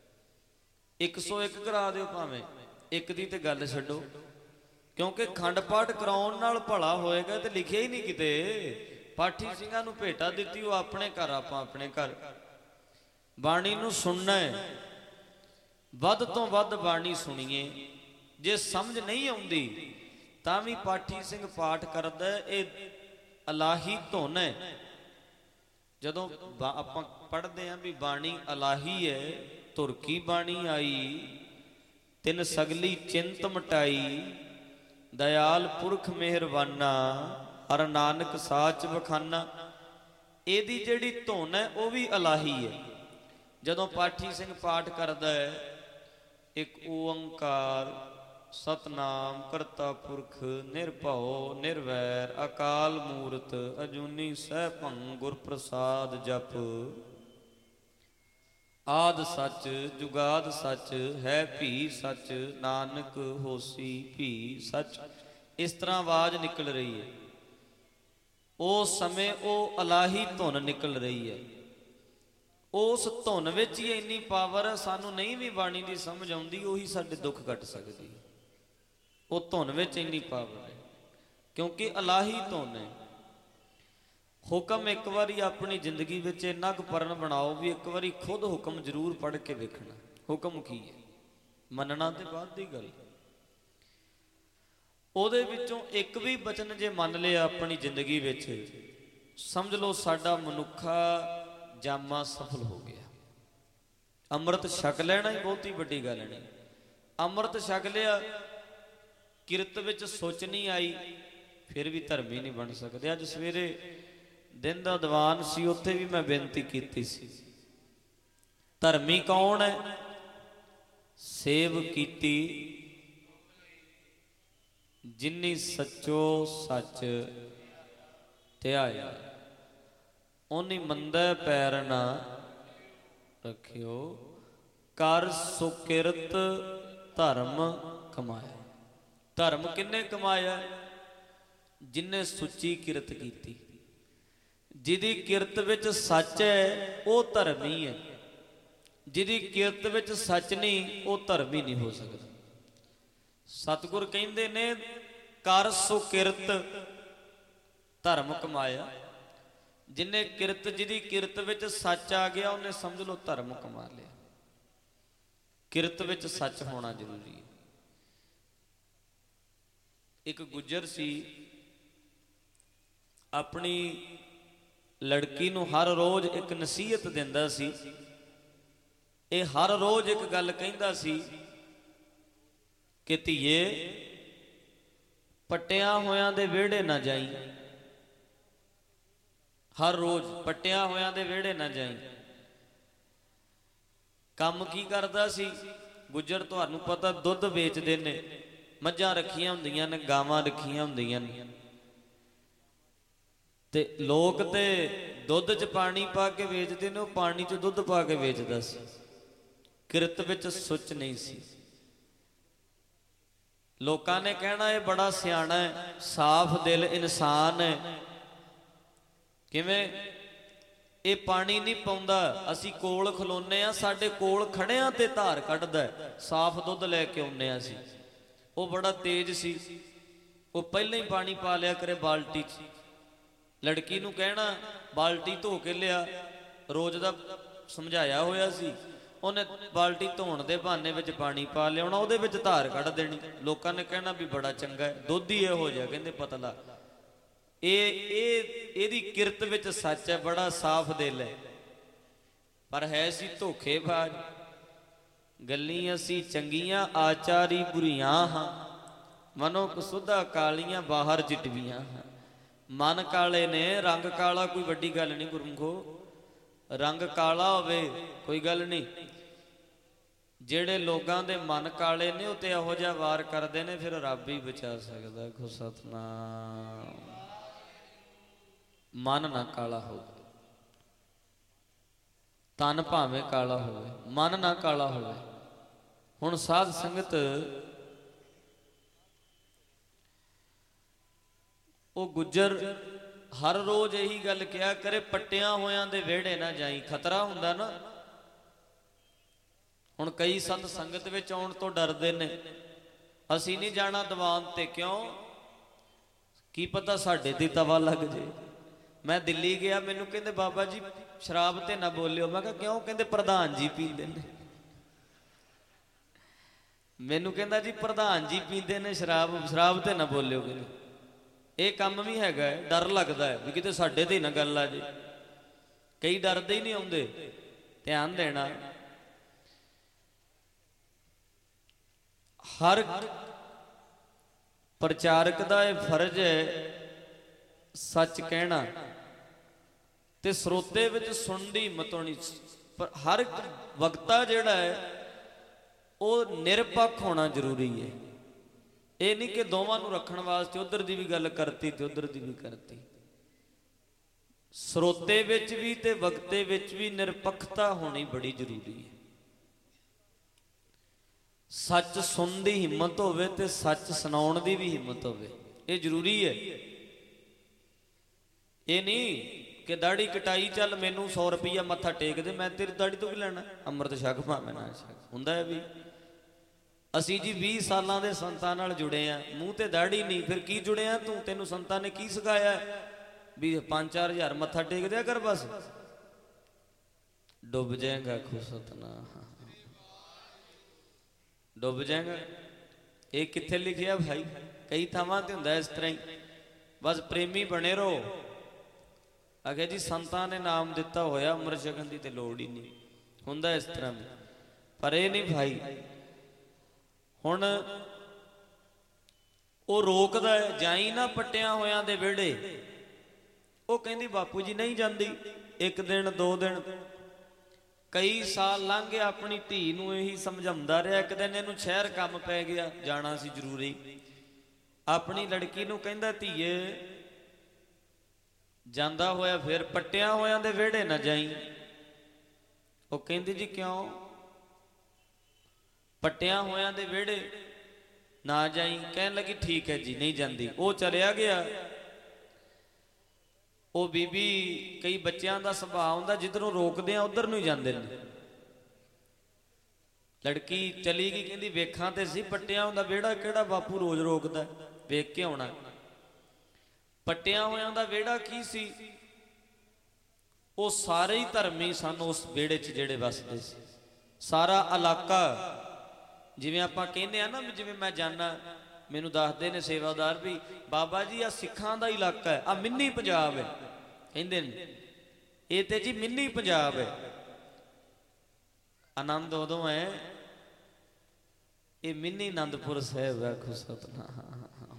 ਇੱਕ ਸੌ ਇੱਕ ਕਰਾ ਦਿਓ ਭਾਵੇਂ, ਇੱਕ ਦੀ ਤੇ ਗੱਲ ਛੱਡੋ। ਕਿਉਂਕਿ ਖੰਡ ਪਾਠ ਕਰਾਉਣ ਨਾਲ ਭਲਾ ਹੋਏਗਾ ਤੇ ਲਿਖਿਆ ਹੀ ਨਹੀਂ ਕਿਤੇ। ਪਾਠੀ ਸਿੰਘਾਂ ਨੂੰ ਭੇਟਾ ਦਿੱਤੀ, ਉਹ ਆਪਣੇ ਘਰ, ਆਪਾਂ ਆਪਣੇ ਘਰ। ਬਾਣੀ ਨੂੰ ਸੁਣਨਾ ਹੈ, ਵੱਧ ਤੋਂ ਵੱਧ ਬਾਣੀ ਸੁਣੀਏ। ਜੇ ਸਮਝ ਨਹੀਂ ਆਉਂਦੀ ਤਾਂ ਵੀ ਪਾਠੀ ਸਿੰਘ ਪਾਠ ਕਰਦਾ, ਇਹ ਇਲਾਹੀ ਧੁਨ ਹੈ। ਜਦੋਂ ਆਪਾਂ ਪੜ੍ਹਦੇ ਹਾਂ ਵੀ ਬਾਣੀ ਇਲਾਹੀ ਹੈ, ਧੁਰ ਕੀ ਬਾਣੀ ਆਈ, ਤਿਨ ਸਗਲੀ ਚਿੰਤ ਮਟਾਈ, ਦਇਆਲ ਪੁਰਖ ਮਿਹਰਬਾਨਾ, ਹਰ ਨਾਨਕ ਸਾਚ ਬਖਾਨਾ। ਇਹਦੀ ਜਿਹੜੀ ਧੁਨ ਹੈ ਉਹ ਵੀ ਇਲਾਹੀ ਹੈ। ਜਦੋਂ ਪਾਠੀ ਸਿੰਘ ਪਾਠ ਕਰਦਾ ਹੈ, ਇੱਕ ਓੰਕਾਰ ਸਤਨਾਮ ਕਰਤਾ ਪੁਰਖ ਨਿਰਭਉ ਨਿਰਵੈਰ ਅਕਾਲ ਮੂਰਤ ਅਜੂਨੀ ਸੈਭੰ ਗੁਰ ਪ੍ਰਸਾਦ ਜਪ, ਆਦ ਸੱਚ ਜੁਗਾਦ ਸੱਚ ਹੈ ਭੀ ਸੱਚ, ਨਾਨਕ ਹੋਸੀ ਭੀ ਸੱਚ। ਇਸ ਤਰ੍ਹਾਂ ਆਵਾਜ਼ ਨਿਕਲ ਰਹੀ ਹੈ। ਉਸ ਸਮੇਂ ਉਹ ਇਲਾਹੀ ਧੁਨ ਨਿਕਲ ਰਹੀ ਹੈ। ਉਸ ਧੁਨ ਵਿੱਚ ਹੀ ਇੰਨੀ ਪਾਵਰ ਹੈ, ਸਾਨੂੰ ਨਹੀਂ ਵੀ ਬਾਣੀ ਦੀ ਸਮਝ ਆਉਂਦੀ, ਉਹੀ ਸਾਡੇ ਦੁੱਖ ਕੱਟ ਸਕਦੀ। ਉਹ ਧੁਨ ਵਿੱਚ ਇੰਨੀ ਪਾਵਰ ਹੈ ਕਿਉਂਕਿ ਇਲਾਹੀ ਧੁਨ ਹੈ। ਹੁਕਮ ਇੱਕ ਵਾਰੀ ਆਪਣੀ ਜ਼ਿੰਦਗੀ ਵਿੱਚ ਇੰਨਾ ਕੁ ਪਰਨ ਬਣਾਓ ਵੀ ਇੱਕ ਵਾਰੀ ਖੁਦ ਹੁਕਮ ਜ਼ਰੂਰ ਪੜ੍ਹ ਕੇ ਵੇਖਣਾ, ਹੁਕਮ ਕੀ ਹੈ, ਮੰਨਣਾ ਤੇ ਬਾਅਦ ਦੀ ਗੱਲ। ਉਹਦੇ ਵਿੱਚੋਂ ਇੱਕ ਵੀ ਬਚਨ ਜੇ ਮੰਨ ਲਿਆ ਆਪਣੀ ਜ਼ਿੰਦਗੀ ਵਿੱਚ, ਸਮਝ ਲਓ ਸਾਡਾ ਮਨੁੱਖਾ ਜਾਮਾ ਸਫਲ ਹੋ ਗਿਆ। ਅੰਮ੍ਰਿਤ ਛਕ ਲੈਣਾ ਹੀ ਬਹੁਤੀ ਵੱਡੀ ਗੱਲ ਨਹੀਂ। ਅੰਮ੍ਰਿਤ ਛਕ ਲਿਆ, ਕਿਰਤ ਵਿੱਚ ਸੋਚ ਨਹੀਂ ਆਈ, ਫਿਰ ਵੀ ਧਰਮੀ ਨਹੀਂ ਬਣ ਸਕਦੇ। ਅੱਜ ਸਵੇਰੇ ਦਿਨ ਦਾ ਦੀਵਾਨ ਸੀ, ਉੱਥੇ ਵੀ ਮੈਂ ਬੇਨਤੀ ਕੀਤੀ ਸੀ, ਧਰਮੀ ਕੌਣ ਹੈ? ਸੇਵ ਕੀਤੀ ਜਿਨੀ ਸੱਚੋ ਸੱਚ ਧਿਆਇਆ, ਉਹਨੀ ਮੰਦਾ ਪੈਰ ਨਾ ਰੱਖਿਓ, ਕਰ ਸੁਕਿਰਤ ਧਰਮ ਕਮਾਇਆ। ਧਰਮ ਕਿੰਨੇ ਕਮਾਇਆ? ਜਿਨੇ ਸੁੱਚੀ ਕਿਰਤ ਕੀਤੀ। ਜਿਹਦੀ ਕਿਰਤ ਵਿੱਚ ਸੱਚ ਹੈ ਉਹ ਧਰਮੀ ਹੈ, ਜਿਹਦੀ ਕਿਰਤ ਵਿੱਚ ਸੱਚ ਨਹੀਂ ਉਹ ਧਰਮੀ ਨਹੀਂ ਹੋ ਸਕਦਾ। ਸਤਿਗੁਰ ਕਹਿੰਦੇ ਨੇ ਕਰ ਸੁਕਿਰਤ ਧਰਮ ਕਮਾਇਆ। ਜਿਨੇ ਕਿਰਤ, ਜਿਹਦੀ ਕਿਰਤ ਵਿੱਚ ਸੱਚ ਆ ਗਿਆ, ਉਹਨੇ ਸਮਝ ਲਓ ਧਰਮ ਕਮਾ ਲਿਆ। ਕਿਰਤ ਵਿੱਚ ਸੱਚ ਹੋਣਾ ਜ਼ਰੂਰੀ ਹੈ। ਇੱਕ ਗੁੱਜਰ ਸੀ, ਆਪਣੀ ਲੜਕੀ ਨੂੰ ਹਰ ਰੋਜ਼ ਇੱਕ ਨਸੀਹਤ ਦਿੰਦਾ ਸੀ। ਇਹ ਹਰ ਰੋਜ਼ ਇੱਕ ਗੱਲ ਕਹਿੰਦਾ ਸੀ ਕਿ ਧੀਏ ਪੱਟਿਆਂ ਹੋਇਆਂ ਦੇ ਵਿਹੜੇ ਨਾ ਜਾਈਂ। ਹਰ ਰੋਜ਼ ਪੱਟਿਆਂ ਹੋਇਆਂ ਦੇ ਵਿਹੜੇ ਨਾ ਜਾਈਂ। ਕੰਮ ਕੀ ਕਰਦਾ ਸੀ? ਗੁੱਜਰ ਤੁਹਾਨੂੰ ਪਤਾ ਦੁੱਧ ਵੇਚਦੇ ਨੇ, ਮੱਝਾਂ ਰੱਖੀਆਂ ਹੁੰਦੀਆਂ ਨੇ, ਗਾਵਾਂ ਰੱਖੀਆਂ ਹੁੰਦੀਆਂ ਨੇ, ਤੇ ਲੋਕ ਤੇ ਦੁੱਧ 'ਚ ਪਾਣੀ ਪਾ ਕੇ ਵੇਚਦੇ ਨੇ, ਉਹ ਪਾਣੀ 'ਚ ਦੁੱਧ ਪਾ ਕੇ ਵੇਚਦਾ ਸੀ। ਕਿਰਤ ਵਿੱਚ ਸੁੱਚ ਨਹੀਂ ਸੀ। ਲੋਕਾਂ ਨੇ ਕਹਿਣਾ ਇਹ ਬੜਾ ਸਿਆਣਾ ਹੈ, ਸਾਫ਼ ਦਿਲ ਇਨਸਾਨ ਹੈ। ਕਿਵੇਂ? ਇਹ ਪਾਣੀ ਨਹੀਂ ਪਾਉਂਦਾ, ਅਸੀਂ ਕੋਲ ਖਲੋਨੇ ਆ, ਸਾਡੇ ਕੋਲ ਖੜਿਆਂ ਤੇ ਧਾਰ ਕੱਢਦਾ, ਸਾਫ਼ ਦੁੱਧ ਲੈ ਕੇ ਆਉਂਦੇ ਆ ਅਸੀਂ। ਉਹ ਬੜਾ ਤੇਜ਼ ਸੀ, ਉਹ ਪਹਿਲਾਂ ਹੀ ਪਾਣੀ ਪਾ ਲਿਆ ਕਰੇ ਬਾਲਟੀ 'ਚ। ਲੜਕੀ ਨੂੰ ਕਹਿਣਾ ਬਾਲਟੀ ਧੋ ਕੇ ਲਿਆ, ਰੋਜ਼ ਦਾ ਸਮਝਾਇਆ ਹੋਇਆ ਸੀ, ਉਹਨੇ ਬਾਲਟੀ ਧੋਣ ਦੇ ਬਹਾਨੇ ਵਿੱਚ ਪਾਣੀ ਪਾ ਲਿਆਉਣਾ, ਉਹਦੇ ਵਿੱਚ ਧਾਰ ਕੱਢ ਦੇਣੀ। ਲੋਕਾਂ ਨੇ ਕਹਿਣਾ ਵੀ ਬੜਾ ਚੰਗਾ ਹੈ, ਦੁੱਧ ਹੀ ਇਹੋ ਜਿਹਾ, ਕਹਿੰਦੇ ਪਤਲਾ। ਇਹ ਇਹ ਇਹਦੀ ਕਿਰਤ ਵਿੱਚ ਸੱਚ ਹੈ, ਬੜਾ ਸਾਫ਼ ਦਿਲ ਹੈ, ਪਰ ਹੈ ਸੀ ਧੋਖੇਬਾਜ਼। ਗੱਲੀਆਂ ਅਸੀਂ ਚੰਗੀਆਂ, ਆਚਾਰੀ ਬੁਰੀਆਂ ਹਾਂ, ਮਨੋ ਕਸੁੱਧਾ ਕਾਲੀਆਂ, ਬਾਹਰ ਚਿਟਵੀਆਂ ਹਾਂ। ਮਨ ਕਾਲੇ ਨੇ, ਰੰਗ ਕਾਲਾ ਕੋਈ ਵੱਡੀ ਗੱਲ ਨਹੀਂ ਗੁਰਮੁਖੋ। ਰੰਗ ਕਾਲਾ ਹੋਵੇ ਕੋਈ ਗੱਲ ਨਹੀਂ, ਜਿਹੜੇ ਲੋਕਾਂ ਦੇ ਮਨ ਕਾਲੇ ਨੇ ਉਹ ਤੇ ਇਹੋ ਜਿਹਾ ਵਾਰ ਕਰਦੇ ਨੇ, ਫਿਰ ਰੱਬ ਹੀ ਬਚਾ ਸਕਦਾ। ਖੁ ਸਤਨਾਮ। ਮਨ ਨਾ ਕਾਲਾ ਹੋਵੇ, ਤਨ ਭਾਵੇਂ ਕਾਲਾ ਹੋਵੇ, ਮਨ ਨਾ ਕਾਲਾ ਹੋਵੇ। ਹੁਣ ਸਾਧ ਸੰਗਤ, ਉਹ ਗੁੱਜਰ ਹਰ ਰੋਜ਼ ਇਹੀ ਗੱਲ ਕਿਹਾ ਕਰੇ, ਪੱਟਿਆਂ ਹੋਇਆਂ ਦੇ ਵਿਹੜੇ ਨਾ ਜਾਈ, ਖਤਰਾ ਹੁੰਦਾ ਨਾ। ਹੁਣ ਕਈ ਸੰਤ ਸੰਗਤ ਵਿੱਚ ਆਉਣ ਤੋਂ ਡਰਦੇ ਨੇ, ਅਸੀਂ ਨਹੀਂ ਜਾਣਾ ਦੀਵਾਨ ਤੇ। ਕਿਉਂ? ਕੀ ਪਤਾ ਸਾਡੇ ਤੇ ਤਵਾ ਲੱਗ ਜੇ। ਮੈਂ ਦਿੱਲੀ ਗਿਆ, ਮੈਨੂੰ ਕਹਿੰਦੇ ਬਾਬਾ ਜੀ ਸ਼ਰਾਬ ਤੇ ਨਾ ਬੋਲਿਓ। ਮੈਂ ਕਿਹਾ ਕਿਉਂ? ਕਹਿੰਦੇ ਪ੍ਰਧਾਨ ਜੀ ਪੀਂਦੇ ਨੇ। ਮੈਨੂੰ ਕਹਿੰਦਾ ਜੀ ਪ੍ਰਧਾਨ ਜੀ ਪੀਂਦੇ ਨੇ ਸ਼ਰਾਬ, ਸ਼ਰਾਬ ਤੇ ਨਾ ਬੋਲਿਓ। ਕਹਿੰਦੇ ਇਹ ਕੰਮ ਵੀ ਹੈਗਾ, ਡਰ ਲੱਗਦਾ ਹੈ ਵੀ ਕਿਤੇ ਸਾਡੇ ਤੇ ਨਾ ਗੱਲ ਆ ਜੇ। ਕਈ ਡਰਦੇ ਹੀ ਨਹੀਂ ਆਉਂਦੇ। ਧਿਆਨ ਦੇਣਾ, ਹਰ ਪ੍ਰਚਾਰਕ ਦਾ ਇਹ ਫਰਜ਼ ਹੈ ਸੱਚ ਕਹਿਣਾ, ਤੇ ਸਰੋਤੇ ਵਿੱਚ ਸੁਣਨ ਦੀ ਹਿੰਮਤ ਹੋਣੀ। ਪਰ ਹਰ ਇੱਕ ਵਕਤਾ ਜਿਹੜਾ ਹੈ ਉਹ ਨਿਰਪੱਖ ਹੋਣਾ ਜ਼ਰੂਰੀ ਹੈ। ਇਹ ਨਹੀਂ ਕਿ ਦੋਵਾਂ ਨੂੰ ਰੱਖਣ ਵਾਸਤੇ ਉਧਰ ਦੀ ਵੀ ਗੱਲ ਕਰਤੀ ਤੇ ਉਧਰ ਦੀ ਵੀ ਕਰਤੀ। ਸਰੋਤੇ ਵਿੱਚ ਵੀ ਤੇ ਵਕਤੇ ਵਿੱਚ ਵੀ ਨਿਰਪੱਖਤਾ ਹੋਣੀ ਬੜੀ ਜ਼ਰੂਰੀ ਹੈ। ਸੱਚ ਸੁਣਨ ਦੀ ਹਿੰਮਤ ਹੋਵੇ ਤੇ ਸੱਚ ਸੁਣਾਉਣ ਦੀ ਵੀ ਹਿੰਮਤ ਹੋਵੇ, ਇਹ ਜ਼ਰੂਰੀ ਹੈ। ਇਹ ਨਹੀਂ ਕਿ ਦਾੜੀ ਕਟਾਈ, ਚੱਲ ਮੈਨੂੰ ਸੌ ਰੁਪਈਆ ਮੱਥਾ ਟੇਕ ਦੇ, ਮੈਂ ਤੇਰੀ ਦਾੜੀ ਤੋਂ ਕੀ ਲੈਣਾ, ਅੰਮ੍ਰਿਤ ਛਕ ਭਾਵੇਂ ਨਾ ਛਕ। ਹੁੰਦਾ ਹੈ ਵੀ ਅਸੀਂ ਜੀ ਵੀਹ ਸਾਲਾਂ ਦੇ ਸੰਤਾਂ ਨਾਲ ਜੁੜੇ ਆ, ਮੂੰਹ ਤੇ ਦਾੜੀ ਨਹੀਂ, ਫਿਰ ਕੀ ਜੁੜਿਆ ਤੂੰ? ਤੈਨੂੰ ਸੰਤਾਂ ਨੇ ਕੀ ਸਿਖਾਇਆ ਵੀ ਪੰਜ ਚਾਰ ਹਜ਼ਾਰ ਮੱਥਾ ਟੇਕ ਦਿਆ ਕਰ ਬਸ, ਡੁੱਬ ਜਾਏਗਾ। ਖੁ ਸਤਨਾਮ, ਡੁੱਬ ਜਾਏਗਾ। ਇਹ ਕਿੱਥੇ ਲਿਖਿਆ ਭਾਈ? ਕਈ ਥਾਵਾਂ ਤੇ ਹੁੰਦਾ ਇਸ ਤਰ੍ਹਾਂ ਹੀ, ਬਸ ਪ੍ਰੇਮੀ ਬਣੇ ਰਹੋ। ਅਗੇ ਜੀ ਸੰਤਾਂ ਨੇ ਨਾਮ ਦਿੱਤਾ ਹੋਇਆ, ਅੰਮ੍ਰਿਤ ਛਕਣ ਦੀ ਤੇ ਲੋੜ ਹੀ ਨਹੀਂ। ਹੁੰਦਾ ਇਸ ਤਰ੍ਹਾਂ ਵੀ, ਪਰ ਇਹ ਨਹੀਂ ਭਾਈ। ਹੁਣ ਉਹ ਰੋਕਦਾ ਹੈ, ਜਾਈ ਨਾ ਪੱਟਿਆਂ ਹੋਇਆਂ ਦੇ ਵਿਹੜੇ। ਉਹ ਕਹਿੰਦੀ ਬਾਪੂ ਜੀ ਨਹੀਂ ਜਾਂਦੀ। ਇੱਕ ਦਿਨ, ਦੋ ਦਿਨ, ਕਈ ਸਾਲ ਲੰਘ ਗਏ, ਆਪਣੀ ਧੀ ਨੂੰ ਇਹੀ ਸਮਝਾਉਂਦਾ ਰਿਹਾ। ਇੱਕ ਦਿਨ ਇਹਨੂੰ ਸ਼ਹਿਰ ਕੰਮ ਪੈ ਗਿਆ, ਜਾਣਾ ਸੀ ਜ਼ਰੂਰੀ। ਆਪਣੀ ਲੜਕੀ ਨੂੰ ਕਹਿੰਦਾ ਧੀਏ ਜਾਂਦਾ ਹੋਇਆ ਫਿਰ ਪੱਟਿਆਂ ਹੋਇਆਂ ਦੇ ਵਿਹੜੇ ਨਾ ਜਾਈ। ਉਹ ਕਹਿੰਦੀ ਜੀ ਕਿਉਂ? ਪੱਟਿਆਂ ਹੋਇਆਂ ਦੇ ਵਿਹੜੇ ਨਾ ਜਾਈ। ਕਹਿਣ ਲੱਗੀ ਠੀਕ ਹੈ ਜੀ, ਨਹੀਂ ਜਾਂਦੀ। ਉਹ ਚਲਿਆ ਗਿਆ। ਉਹ ਬੀਬੀ, ਕਈ ਬੱਚਿਆਂ ਦਾ ਸੁਭਾਅ ਹੁੰਦਾ ਜਿੱਧਰੋਂ ਰੋਕਦੇ ਆ ਉਧਰ ਨੂੰ ਹੀ ਜਾਂਦੇ ਨੇ। ਲੜਕੀ ਚਲੀ ਗਈ, ਕਹਿੰਦੀ ਵੇਖਾਂ ਤੇ ਸੀ ਪੱਟਿਆਂ ਦਾ ਵਿਹੜਾ ਕਿਹੜਾ ਬਾਪੂ ਰੋਜ਼ ਰੋਕਦਾ, ਵੇਖ ਕੇ ਆਉਣਾ। ਪੱਟਿਆਂ ਹੋਇਆਂ ਦਾ ਵਿਹੜਾ ਕੀ ਸੀ? ਉਹ ਸਾਰੇ ਹੀ ਧਰਮੀ ਸਨ ਉਸ ਵਿਹੜੇ 'ਚ ਜਿਹੜੇ ਵਸਦੇ ਸੀ। ਸਾਰਾ ਇਲਾਕਾ, ਜਿਵੇਂ ਆਪਾਂ ਕਹਿੰਦੇ ਆ ਨਾ, ਜਿਵੇਂ ਮੈਂ ਜਾਣਾ, ਮੈਨੂੰ ਦੱਸਦੇ ਨੇ ਸੇਵਾਦਾਰ ਵੀ ਬਾਬਾ ਜੀ ਆ ਸਿੱਖਾਂ ਦਾ ਇਲਾਕਾ ਹੈ, ਆ ਮਿੰਨੀ ਪੰਜਾਬ ਹੈ ਕਹਿੰਦੇ ਨੇ। ਇਹ ਤੇ ਜੀ ਮਿੰਨੀ ਪੰਜਾਬ ਹੈ। ਆਨੰਦ ਉਦੋਂ ਹੈ, ਇਹ ਮਿੰਨੀ ਆਨੰਦਪੁਰ ਸਾਹਿਬ ਹੈ। ਖੁ ਸਤਨਾਮ।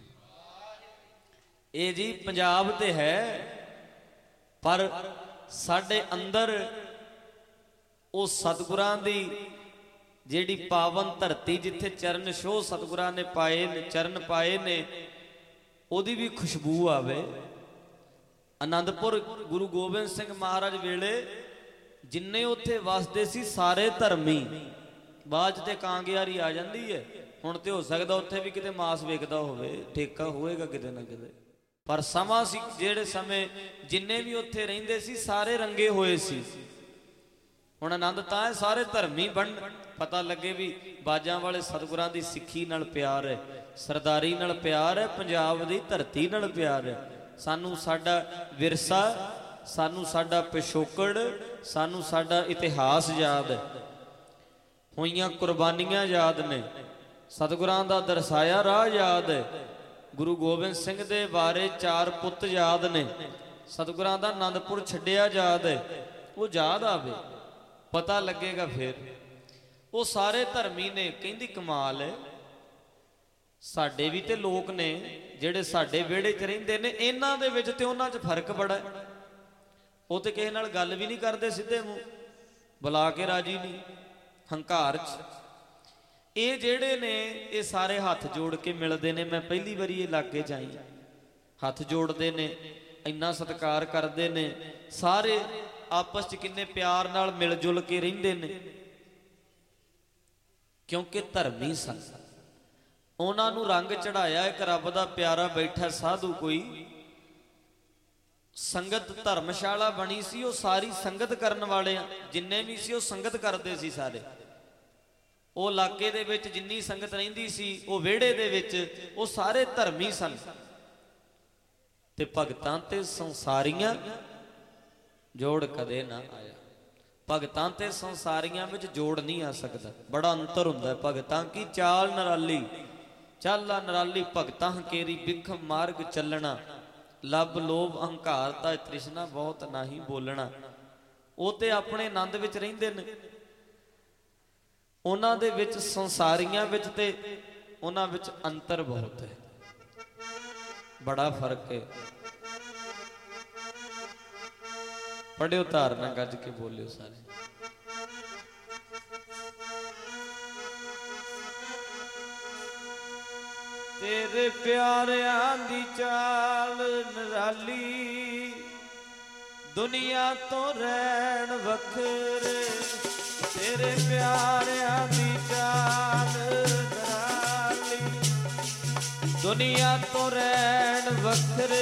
ਇਹ ਜੀ ਪੰਜਾਬ ਤੇ ਹੈ, ਪਰ ਸਾਡੇ ਅੰਦਰ ਉਹ ਸਤਿਗੁਰਾਂ ਦੀ ਜਿਹੜੀ ਪਾਵਨ ਧਰਤੀ ਜਿੱਥੇ ਚਰਨ ਛੋਹ ਸਤਿਗੁਰਾਂ ਨੇ ਪਾਏ ਨੇ, ਚਰਨ ਪਾਏ ਨੇ, ਉਹਦੀ ਵੀ ਖੁਸ਼ਬੂ ਆਵੇ। ਆਨੰਦਪੁਰ ਗੁਰੂ ਗੋਬਿੰਦ ਸਿੰਘ ਮਹਾਰਾਜ ਵੇਲੇ ਜਿੰਨੇ ਉੱਥੇ ਵਸਦੇ ਸੀ ਸਾਰੇ ਧਰਮੀ। ਬਾਅਦ ਤੇ ਕਾਂਗਿਆਰੀ ਆ ਜਾਂਦੀ ਹੈ, ਹੁਣ ਤੇ ਹੋ ਸਕਦਾ ਉੱਥੇ ਵੀ ਕਿਤੇ ਮਾਸ ਵੇਚਦਾ ਹੋਵੇ, ਠੇਕਾ ਹੋਏਗਾ ਕਿਤੇ ਨਾ ਕਿਤੇ, ਪਰ ਸਮਾਂ ਸੀ ਜਿਹੜੇ ਸਮੇਂ ਜਿੰਨੇ ਵੀ ਉੱਥੇ ਰਹਿੰਦੇ ਸੀ ਸਾਰੇ ਰੰਗੇ ਹੋਏ ਸੀ। ਹੁਣ ਆਨੰਦ ਤਾਂ ਹੈ ਸਾਰੇ ਧਰਮੀ ਬਣ, ਪਤਾ ਲੱਗੇ ਵੀ ਬਾਜਾਂ ਵਾਲੇ ਸਤਿਗੁਰਾਂ ਦੀ ਸਿੱਖੀ ਨਾਲ ਪਿਆਰ ਹੈ, ਸਰਦਾਰੀ ਨਾਲ ਪਿਆਰ ਹੈ, ਪੰਜਾਬ ਦੀ ਧਰਤੀ ਨਾਲ ਪਿਆਰ ਹੈ। ਸਾਨੂੰ ਸਾਡਾ ਵਿਰਸਾ, ਸਾਨੂੰ ਸਾਡਾ ਪਿਛੋਕੜ, ਸਾਨੂੰ ਸਾਡਾ ਇਤਿਹਾਸ ਯਾਦ ਹੈ, ਹੋਈਆਂ ਕੁਰਬਾਨੀਆਂ ਯਾਦ ਨੇ, ਸਤਿਗੁਰਾਂ ਦਾ ਦਰਸਾਇਆ ਰਾਹ ਯਾਦ ਹੈ, ਗੁਰੂ ਗੋਬਿੰਦ ਸਿੰਘ ਦੇ ਬਾਰੇ ਚਾਰ ਪੁੱਤ ਯਾਦ ਨੇ, ਸਤਿਗੁਰਾਂ ਦਾ ਆਨੰਦਪੁਰ ਛੱਡਿਆ ਯਾਦ ਹੈ। ਉਹ ਯਾਦ ਆਵੇ, ਪਤਾ ਲੱਗੇਗਾ ਫਿਰ। ਉਹ ਸਾਰੇ ਧਰਮੀ ਨੇ। ਕਹਿੰਦੀ ਕਮਾਲ ਹੈ, ਸਾਡੇ ਵੀ ਤੇ ਲੋਕ ਨੇ ਜਿਹੜੇ ਸਾਡੇ ਵਿਹੜੇ 'ਚ ਰਹਿੰਦੇ ਨੇ, ਇਹਨਾਂ ਦੇ ਵਿੱਚ ਤੇ ਉਹਨਾਂ 'ਚ ਫਰਕ ਬੜਾ ਹੈ। ਉਹ ਤੇ ਕਿਸੇ ਨਾਲ ਗੱਲ ਵੀ ਨਹੀਂ ਕਰਦੇ, ਸਿੱਧੇ ਮੂੰਹ ਬੁਲਾ ਕੇ ਰਾਜੀ ਨਹੀਂ, ਹੰਕਾਰ 'ਚ। ਇਹ ਜਿਹੜੇ ਨੇ ਇਹ ਸਾਰੇ ਹੱਥ ਜੋੜ ਕੇ ਮਿਲਦੇ ਨੇ। ਮੈਂ ਪਹਿਲੀ ਵਾਰੀ ਇਹ ਇਲਾਕੇ 'ਚ ਆਈ, ਹੱਥ ਜੋੜਦੇ ਨੇ, ਇੰਨਾ ਸਤਿਕਾਰ ਕਰਦੇ ਨੇ, ਸਾਰੇ ਆਪਸ 'ਚ ਕਿੰਨੇ ਪਿਆਰ ਨਾਲ ਮਿਲ ਜੁਲ ਕੇ ਰਹਿੰਦੇ ਨੇ, ਕਿਉਂਕਿ ਧਰਮੀ ਸਨ। ਉਹਨਾਂ ਨੂੰ ਰੰਗ ਚੜਾਇਆ ਇੱਕ ਰੱਬ ਦਾ ਪਿਆਰਾ ਬੈਠਾ ਸਾਧੂ ਕੋਈ। ਸੰਗਤ ਧਰਮਸ਼ਾਲਾ ਬਣੀ ਸੀ, ਉਹ ਸਾਰੀ ਸੰਗਤ ਕਰਨ ਵਾਲੇ ਜਿੰਨੇ ਵੀ ਸੀ ਉਹ ਸੰਗਤ ਕਰਦੇ ਸੀ ਸਾਰੇ। ਉਹ ਇਲਾਕੇ ਦੇ ਵਿੱਚ ਜਿੰਨੀ ਸੰਗਤ ਰਹਿੰਦੀ ਸੀ, ਉਹ ਵਿਹੜੇ ਦੇ ਵਿੱਚ, ਉਹ ਸਾਰੇ ਧਰਮੀ ਸਨ। ਤੇ ਭਗਤਾਂ ਤੇ ਸੰਸਾਰੀਆਂ ਜੋੜ ਕਦੇ ਨਾ ਆਇਆ। ਭਗਤਾਂ ਤੇ ਸੰਸਾਰੀਆਂ ਵਿੱਚ ਜੋੜ ਨਹੀਂ ਆ ਸਕਦਾ, ਬੜਾ ਅੰਤਰ ਹੁੰਦਾ ਹੈ। ਭਗਤਾਂ ਕੀ ਚਾਲ ਨਿਰਾਲੀ, ਚਾਲਾ ਨਿਰਾਲੀ, ਭਗਤਾਂ ਹਕੇਰੀ ਬਿਖਮ ਮਾਰਗ ਚੱਲਣਾ, ਲੱਭ ਲੋਭ ਅਹੰਕਾਰ ਤਾਂ ਤ੍ਰਿਸ਼ਨਾ ਬਹੁਤ ਨਾਹੀ ਬੋਲਣਾ। ਉਹ ਤੇ ਆਪਣੇ ਆਨੰਦ ਵਿੱਚ ਰਹਿੰਦੇ ਨੇ। ਉਹਨਾਂ ਦੇ ਵਿੱਚ ਸੰਸਾਰੀਆਂ ਵਿੱਚ ਤੇ ਉਹਨਾਂ ਵਿੱਚ ਅੰਤਰ ਬਹੁਤ ਹੈ, ਬੜਾ ਫਰਕ ਹੈ। ਪੜਿਓ ਧਾਰਨਾ ਗੱਜ ਕੇ ਬੋਲਿਓ ਸਾਰੇ। ਤੇਰੇ ਪਿਆਰਿਆਂ ਦੀ ਚਾਲ ਨਿਰਾਲੀ, ਦੁਨੀਆ ਤੋਂ ਰਹਿਣ ਵੱਖਰੇ। ਤੇਰੇ ਪਿਆਰਿਆਂ ਦੀ ਚਾਲ ਨਿਰਾਲੀ, ਦੁਨੀਆ ਤੋਂ ਰਹਿਣ ਵੱਖਰੇ।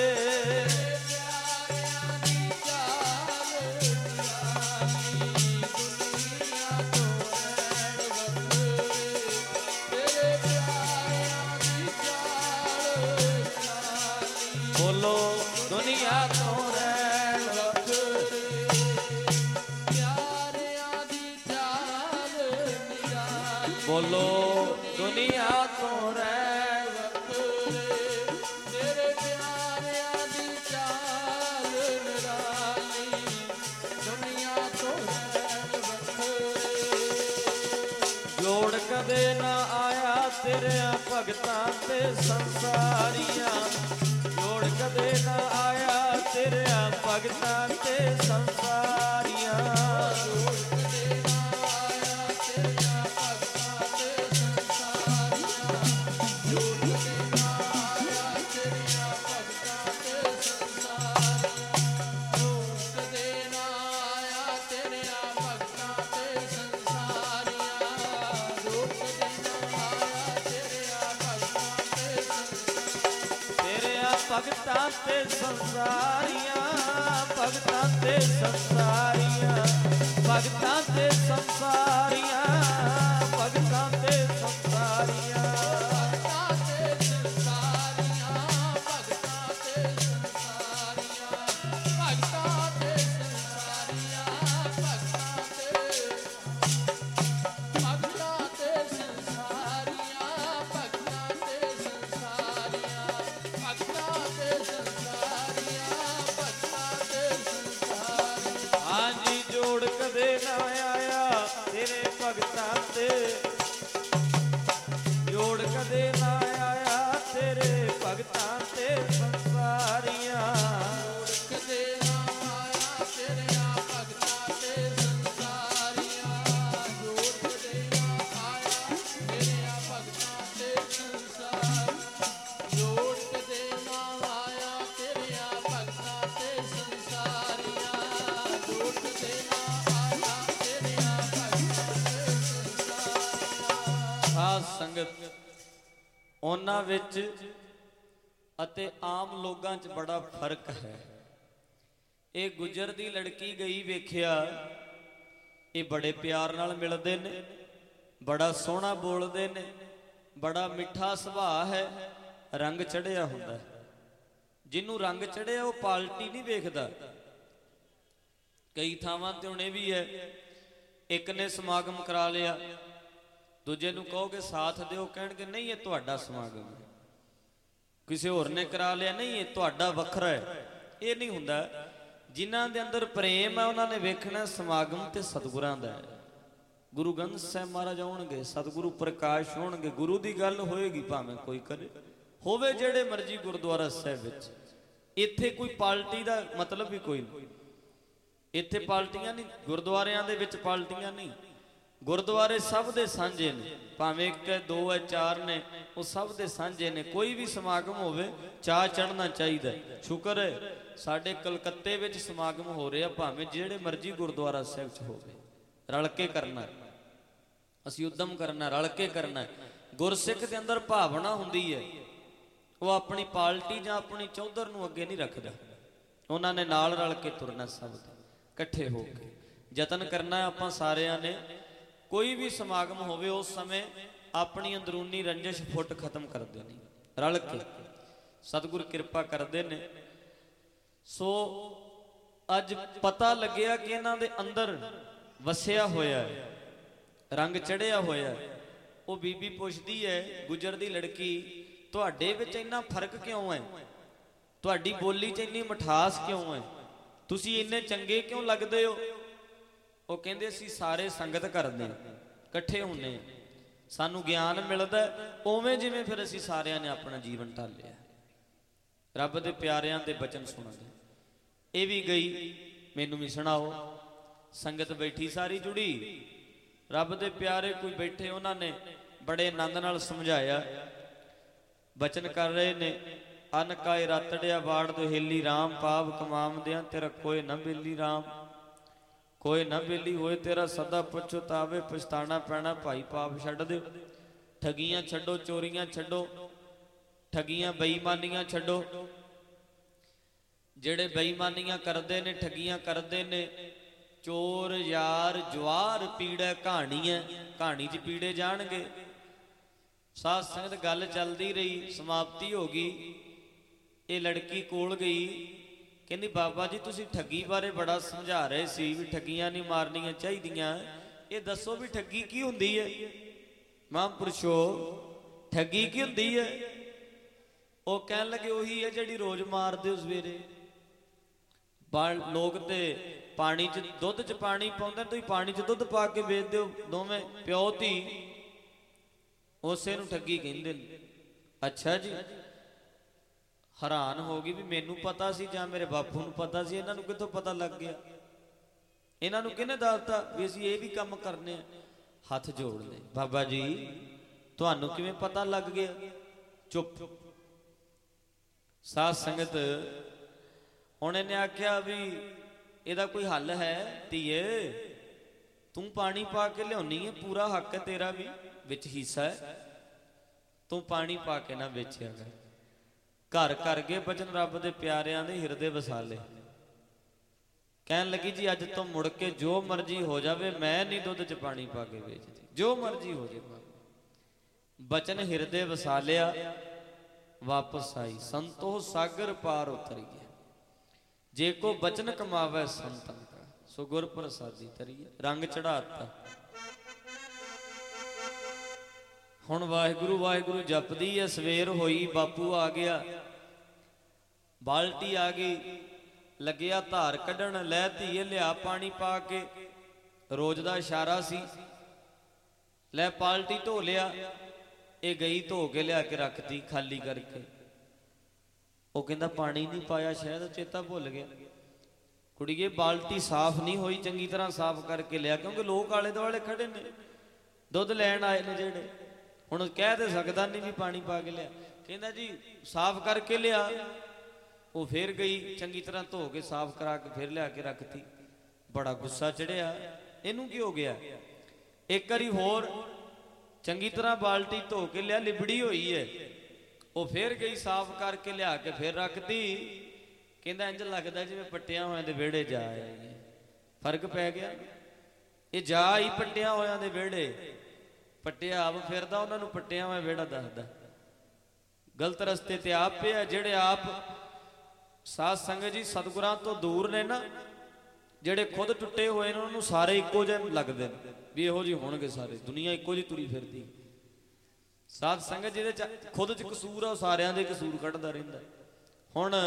ਬੋਲੋ ਦੁਨੀਆ ਤੋਂ ਰਹਿ ਵੱਖਰੇ, ਤੇਰੇ ਪਿਆਰਿਆਂ ਦੀ ਚਾਲ ਨਿਰਾਲੀ, ਦੁਨੀਆ ਤੋਂ ਰਹਿ ਵੱਖਰੇ। ਜੋੜ ਕਦੇ ਨਾ ਆਇਆ ਤੇਰਿਆਂ ਭਗਤਾਂ ਤੇ ਸੰਸਾਰੀਆਂ, ਜੋੜ ਕਦੇ ਨਾ ਆਇਆ ਤੇਰਿਆਂ ਭਗਤਾਂ ਤੇ ਸੰਸਾਰੀਆਂ। ਭਗਤਾਂ ਤੇ ਸੰਸਾਰੀਆਂ, ਭਗਤਾਂ ਤੇ ਸੰਸਾਰੀਆਂ, ਭਗਤਾਂ ਤੇ ਸੰਸਾਰੀਆਂ, ਭਗਤਾਂ ਤੇ ਸੰਸਾਰੀਆਂ, ਭਗਤਾਂ ਤੇ ਸੰਸਾਰੀਆਂ, ਭਗਤਾਂ ਤੇ ਸੰਸਾਰੀਆਂ, ਭਗਤਾਂ ਤੇ ਸੰਸਾਰੀਆਂ, ਭਗਤਾਂ ਤੇ ਭਗਤਾਂ ਤੇ ਸੰਸਾਰੀਆਂ, ਭਗਤਾਂ ਤੇ ਸੰਸਾਰੀਆਂ, ਭਗਤਾਂ ਤੇ ਸੰਸਾਰੀਆਂ, ਭਗਤਾਂ ਤੇ ਸੰਸਾਰੀਆਂ। ਹਾਂਜੀ ਜੋੜ ਕਦੇ ਨਾ ਆਇਆ ਸੰਗਤ ਉਹਨਾਂ ਵਿੱਚ ਅਤੇ ਆਮ ਲੋਕਾਂ 'ਚ ਬੜਾ ਫਰਕ ਹੈ। ਇਹ ਗੁੱਜਰ ਦੀ ਲੜਕੀ ਗਈ, ਵੇਖਿਆ ਇਹ ਬੜੇ ਪਿਆਰ ਨਾਲ ਮਿਲਦੇ ਨੇ, ਬੜਾ ਸੋਹਣਾ ਬੋਲਦੇ ਨੇ, ਬੜਾ ਮਿੱਠਾ ਸੁਭਾਅ ਹੈ, ਰੰਗ ਚੜਿਆ ਹੁੰਦਾ। ਜਿਹਨੂੰ ਰੰਗ ਚੜਿਆ ਉਹ ਪਾਲਟੀ ਨਹੀਂ ਵੇਖਦਾ। ਕਈ ਥਾਵਾਂ ਤੇ ਹੁਣ ਇਹ ਵੀ ਹੈ, ਇੱਕ ਨੇ ਸਮਾਗਮ ਕਰਾ ਲਿਆ, ਦੂਜੇ ਨੂੰ ਕਹੋਗੇ ਸਾਥ ਦਿਓ, ਕਹਿਣਗੇ ਨਹੀਂ ਇਹ ਤੁਹਾਡਾ ਸਮਾਗਮ ਹੈ। ਕਿਸੇ ਹੋਰ ਨੇ ਕਰਾ ਲਿਆ, ਨਹੀਂ ਇਹ ਤੁਹਾਡਾ ਵੱਖਰਾ ਹੈ। ਇਹ ਨਹੀਂ ਹੁੰਦਾ। ਜਿਨ੍ਹਾਂ ਦੇ ਅੰਦਰ ਪ੍ਰੇਮ ਹੈ ਉਹਨਾਂ ਨੇ ਵੇਖਣਾ ਸਮਾਗਮ ਤੇ ਸਤਿਗੁਰਾਂ ਦਾ ਹੈ। ਗੁਰੂ ਗ੍ਰੰਥ ਸਾਹਿਬ ਮਹਾਰਾਜ ਆਉਣਗੇ, ਸਤਿਗੁਰੂ ਪ੍ਰਕਾਸ਼ ਹੋਣਗੇ, ਗੁਰੂ ਦੀ ਗੱਲ ਹੋਏਗੀ, ਭਾਵੇਂ ਕੋਈ ਕਰੇ, ਹੋਵੇ ਜਿਹੜੇ ਮਰਜ਼ੀ ਗੁਰਦੁਆਰਾ ਸਾਹਿਬ ਵਿੱਚ। ਇੱਥੇ ਕੋਈ ਪਾਰਟੀ ਦਾ ਮਤਲਬ ਵੀ ਕੋਈ ਨਹੀਂ। ਇੱਥੇ ਪਾਰਟੀਆਂ ਨਹੀਂ, ਗੁਰਦੁਆਰਿਆਂ ਦੇ ਵਿੱਚ ਪਾਰਟੀਆਂ ਨਹੀਂ। ਗੁਰਦੁਆਰੇ ਸਭ ਦੇ ਸਾਂਝੇ ਨੇ, ਭਾਵੇਂ ਇੱਕ ਹੈ, ਦੋ ਹੈ, ਚਾਰ ਨੇ, ਉਹ ਸਭ ਦੇ ਸਾਂਝੇ ਨੇ। ਕੋਈ ਵੀ ਸਮਾਗਮ ਹੋਵੇ ਚਾਅ ਚੜ੍ਹਨਾ ਚਾਹੀਦਾ। ਸ਼ੁਕਰ ਹੈ ਸਾਡੇ ਕਲਕੱਤੇ ਵਿੱਚ ਸਮਾਗਮ ਹੋ ਰਿਹਾ, ਭਾਵੇਂ ਜਿਹੜੇ ਮਰਜ਼ੀ ਗੁਰਦੁਆਰਾ ਸਾਹਿਬ 'ਚ ਹੋਵੇ, ਰਲ ਕੇ ਕਰਨਾ। ਅਸੀਂ ਉਦਮ ਕਰਨਾ, ਰਲ ਕੇ ਕਰਨਾ। ਗੁਰਸਿੱਖ ਦੇ ਅੰਦਰ ਭਾਵਨਾ ਹੁੰਦੀ ਹੈ, ਉਹ ਆਪਣੀ ਪਾਰਟੀ ਜਾਂ ਆਪਣੀ ਚੌਧਰ ਨੂੰ ਅੱਗੇ ਨਹੀਂ ਰੱਖਦਾ। ਉਹਨਾਂ ਨੇ ਨਾਲ ਰਲ ਕੇ ਤੁਰਨਾ, ਸਭ ਦੇ ਇਕੱਠੇ ਹੋ ਕੇ ਯਤਨ ਕਰਨਾ। ਆਪਾਂ ਸਾਰਿਆਂ ਨੇ ਕੋਈ ਵੀ ਸਮਾਗਮ ਹੋਵੇ ਉਸ ਸਮੇਂ ਆਪਣੀ ਅੰਦਰੂਨੀ ਰੰਜਿਸ਼ ਫੁੱਟ ਖਤਮ ਕਰਦੇ ਨੇ, ਰਲ ਕੇ। ਸਤਿਗੁਰ ਕਿਰਪਾ ਕਰਦੇ ਨੇ। ਸੋ ਅੱਜ ਪਤਾ ਲੱਗਿਆ ਕਿ ਇਹਨਾਂ ਦੇ ਅੰਦਰ ਵਸਿਆ ਹੋਇਆ ਹੈ, ਰੰਗ ਚੜਿਆ ਹੋਇਆ ਹੈ। ਉਹ ਬੀਬੀ ਪੁੱਛਦੀ ਹੈ, ਗੁੱਜਰ ਦੀ ਲੜਕੀ, ਤੁਹਾਡੇ ਵਿੱਚ ਇੰਨਾ ਫਰਕ ਕਿਉਂ ਹੈ? ਤੁਹਾਡੀ ਬੋਲੀ 'ਚ ਇੰਨੀ ਮਿਠਾਸ ਕਿਉਂ ਹੈ? ਤੁਸੀਂ ਇੰਨੇ ਚੰਗੇ ਕਿਉਂ ਲੱਗਦੇ ਹੋ? ਉਹ ਕਹਿੰਦੇ ਅਸੀਂ ਸਾਰੇ ਸੰਗਤ ਕਰਦੇ ਹਾਂ, ਇਕੱਠੇ ਹੁੰਦੇ ਹਾਂ, ਸਾਨੂੰ ਗਿਆਨ ਮਿਲਦਾ ਉਵੇਂ ਜਿਵੇਂ ਫਿਰ ਅਸੀਂ ਸਾਰਿਆਂ ਨੇ ਆਪਣਾ ਜੀਵਨ ਢਾਲਿਆ। ਰੱਬ ਦੇ ਪਿਆਰਿਆਂ ਦੇ ਬਚਨ ਸੁਣਦੇ। ਇਹ ਵੀ ਗਈ, ਮੈਨੂੰ ਵੀ ਸੁਣਾਓ। ਸੰਗਤ ਬੈਠੀ ਸਾਰੀ ਜੁੜੀ, ਰੱਬ ਦੇ ਪਿਆਰੇ ਕੋਈ ਬੈਠੇ, ਉਹਨਾਂ ਨੇ ਬੜੇ ਆਨੰਦ ਨਾਲ ਸਮਝਾਇਆ। ਬਚਨ ਕਰ ਰਹੇ ਨੇ, ਅਨ ਕਾਏ ਰਤੜਿਆ ਬਾੜ ਦੁਹੇਲੀ ਰਾਮ, ਪਾਪ ਕਮਾਮਦਿਆਂ ਤੇਰਾ ਕੋਈ ਨਾ ਬੇਲੀ ਰਾਮ। ਕੋਈ ਨਾ ਬੇਲੀ ਹੋਏ ਤੇਰਾ ਸਦਾ ਪਛਤਾਵੇ, ਪਛਤਾਣਾ ਪੈਣਾ ਭਾਈ, ਪਾਪ ਛੱਡ ਦਿਓ। ਠਗੀਆਂ ਛੱਡੋ, ਚੋਰੀਆਂ ਛੱਡੋ, ਠਗੀਆਂ ਬੇਈਮਾਨੀਆਂ ਛੱਡੋ। ਜਿਹੜੇ ਬੇਈਮਾਨੀਆਂ ਕਰਦੇ ਨੇ, ਠਗੀਆਂ ਕਰਦੇ ਨੇ, ਚੋਰ ਯਾਰ ਜਵਾਰ ਪੀੜਾ ਕਹਾਣੀ ਹੈ, ਕਹਾਣੀ 'ਚ ਪੀੜੇ ਜਾਣਗੇ। ਸਾਧ ਸੰਗਤ ਗੱਲ ਚੱਲਦੀ ਰਹੀ, ਸਮਾਪਤੀ ਹੋ ਗਈ। ਇਹ ਲੜਕੀ ਕੋਲ ਗਈ, ਕਹਿੰਦੀ ਬਾਬਾ ਜੀ ਤੁਸੀਂ ਠੱਗੀ ਬਾਰੇ ਬੜਾ ਸਮਝਾ ਰਹੇ ਸੀ ਵੀ ਠੱਗੀਆਂ ਨਹੀਂ ਮਾਰਨੀਆਂ ਚਾਹੀਦੀਆਂ, ਇਹ ਦੱਸੋ ਵੀ ਠੱਗੀ ਕੀ ਹੁੰਦੀ ਹੈ? ਮਹਾਂਪੁਰਸ਼ੋ ਠੱਗੀ ਕੀ ਹੁੰਦੀ ਹੈ? ਉਹ ਕਹਿਣ ਲੱਗੇ ਉਹੀ ਹੈ ਜਿਹੜੀ ਰੋਜ਼ ਮਾਰਦੇ ਹੋ ਸਵੇਰੇ। ਲੋਕ ਤੇ ਪਾਣੀ 'ਚ, ਦੁੱਧ 'ਚ ਪਾਣੀ ਪਾਉਂਦੇ, ਤੁਸੀਂ ਪਾਣੀ 'ਚ ਦੁੱਧ ਪਾ ਕੇ ਵੇਚਦੇ ਹੋ, ਦੋਵੇਂ ਪਿਓ ਧੀ, ਉਸੇ ਨੂੰ ਠੱਗੀ ਕਹਿੰਦੇ ਨੇ। ਅੱਛਾ ਜੀ। ਹੈਰਾਨ ਹੋ ਗਈ ਵੀ ਮੈਨੂੰ ਪਤਾ ਸੀ ਜਾਂ ਮੇਰੇ ਬਾਪੂ ਨੂੰ ਪਤਾ ਸੀ, ਇਹਨਾਂ ਨੂੰ ਕਿੱਥੋਂ ਪਤਾ ਲੱਗ ਗਿਆ? ਇਹਨਾਂ ਨੂੰ ਕਿਹਨੇ ਦੱਸਤਾ ਵੀ ਅਸੀਂ ਇਹ ਵੀ ਕੰਮ ਕਰਨੇ ਆ? ਹੱਥ ਜੋੜ ਲਏ, ਬਾਬਾ ਜੀ ਤੁਹਾਨੂੰ ਕਿਵੇਂ ਪਤਾ ਲੱਗ ਗਿਆ? ਚੁੱਪ। ਸਾਧ ਸੰਗਤ ਹੁਣ ਇਹਨੇ ਆਖਿਆ ਵੀ ਇਹਦਾ ਕੋਈ ਹੱਲ ਹੈ? ਧੀਏ ਤੂੰ ਪਾਣੀ ਪਾ ਕੇ ਲਿਆਉਣੀ ਹੈ, ਪੂਰਾ ਹੱਕ ਹੈ ਤੇਰਾ ਵੀ, ਵਿੱਚ ਹਿੱਸਾ ਹੈ, ਤੂੰ ਪਾਣੀ ਪਾ ਕੇ ਨਾ ਵੇਚਿਆ ਕਰ। ਘਰ ਘਰ ਗਏ ਬਚਨ ਰੱਬ ਦੇ ਪਿਆਰਿਆਂ ਦੇ ਹਿਰਦੇ ਵਸਾਲੇ। ਕਹਿਣ ਲੱਗੀ ਜੀ ਅੱਜ ਤੋਂ ਮੁੜ ਕੇ ਜੋ ਮਰਜ਼ੀ ਹੋ ਜਾਵੇ, ਮੈਂ ਨਹੀਂ ਦੁੱਧ 'ਚ ਪਾਣੀ ਪਾ ਕੇ ਵੇਚਦੀ, ਜੋ ਮਰਜ਼ੀ ਹੋ ਜਾਵੇ। ਬਚਨ ਹਿਰਦੇ ਵਸਾ ਲਿਆ, ਵਾਪਸ ਆਈ, ਸੰਤੋਖ ਸਾਗਰ ਪਾਰ ਉਤਰੀਏ। ਜੇ ਕੋ ਬਚਨ ਕਮਾਵੇ ਸੰਤਨ ਕਾ, ਸੋ ਗੁਰ ਪ੍ਰਸਾਦੀ ਤਰੀਏ। ਰੰਗ ਚੜਾਤਾ। ਹੁਣ ਵਾਹਿਗੁਰੂ ਵਾਹਿਗੁਰੂ ਜਪਦੀ ਹੈ। ਸਵੇਰ ਹੋਈ, ਬਾਪੂ ਆ ਗਿਆ, ਬਾਲਟੀ ਆ ਗਈ, ਲੱਗਿਆ ਧਾਰ ਕੱਢਣ। ਲੈ ਧੀਏ ਲਿਆ ਪਾਣੀ ਪਾ ਕੇ। ਰੋਜ਼ ਦਾ ਇਸ਼ਾਰਾ ਸੀ। ਲੈ ਪਾਲਟੀ ਧੋ ਲਿਆ। ਇਹ ਗਈ ਧੋ ਕੇ ਲਿਆ ਕੇ ਰੱਖਤੀ ਖਾਲੀ ਕਰਕੇ। ਉਹ ਕਹਿੰਦਾ ਪਾਣੀ ਨਹੀਂ ਪਾਇਆ, ਸ਼ਾਇਦ ਚੇਤਾ ਭੁੱਲ ਗਿਆ। ਕੁੜੀਏ ਬਾਲਟੀ ਸਾਫ਼ ਨਹੀਂ ਹੋਈ, ਚੰਗੀ ਤਰ੍ਹਾਂ ਸਾਫ਼ ਕਰਕੇ ਲਿਆ, ਕਿਉਂਕਿ ਲੋਕ ਆਲੇ ਦੁਆਲੇ ਖੜੇ ਨੇ, ਦੁੱਧ ਲੈਣ ਆਏ ਨੇ ਜਿਹੜੇ। ਹੁਣ ਕਹਿ ਤੇ ਸਕਦਾ ਨਹੀਂ ਵੀ ਪਾਣੀ ਪਾ ਕੇ ਲਿਆ। ਕਹਿੰਦਾ ਜੀ ਸਾਫ਼ ਕਰਕੇ ਲਿਆ। ਉਹ ਫੇਰ ਗਈ, ਚੰਗੀ ਤਰ੍ਹਾਂ ਧੋ ਕੇ ਸਾਫ਼ ਕਰਾ ਕੇ ਫਿਰ ਲਿਆ ਕੇ ਰੱਖਤੀ। ਬੜਾ ਗੁੱਸਾ ਚੜਿਆ, ਇਹਨੂੰ ਕੀ ਹੋ ਗਿਆ? ਇੱਕ ਵਾਰੀ ਹੋਰ चंगी तरह बाल्टी धो के लिया, लिबड़ी हुई है, वो फिर गई साफ करके लिया के फिर रख दी। कहता इंज लगता जिवें पट्टिया होया दे विहड़े जा आई। फर्क पै गया, ये जा ही पट्टिया होया दे विहड़े, पट्टिया आप फिरदा उन्होंने पट्टिया होया विहड़ा दसदा। गलत रस्ते ते आप पे है, जेड़े आप साध संगत जी सतगुरां तो दूर ने ना, ਜਿਹੜੇ खुद टुटे हुए ने उन्होंने सारे इक्को ਜਿਹੇ लगते हैं भी ਇਹੋ ਜਿਹੇ ਹੋਣਗੇ सारे, दुनिया इक्को ਜਿਹੀ तुरी फिरती। साध संगत ਜਿਹਦੇ ਚ खुद च कसूर आ ਉਹ ਸਾਰਿਆਂ ਦੇ कसूर ਕੱਢਦਾ ਰਹਿੰਦਾ। ਹੁਣ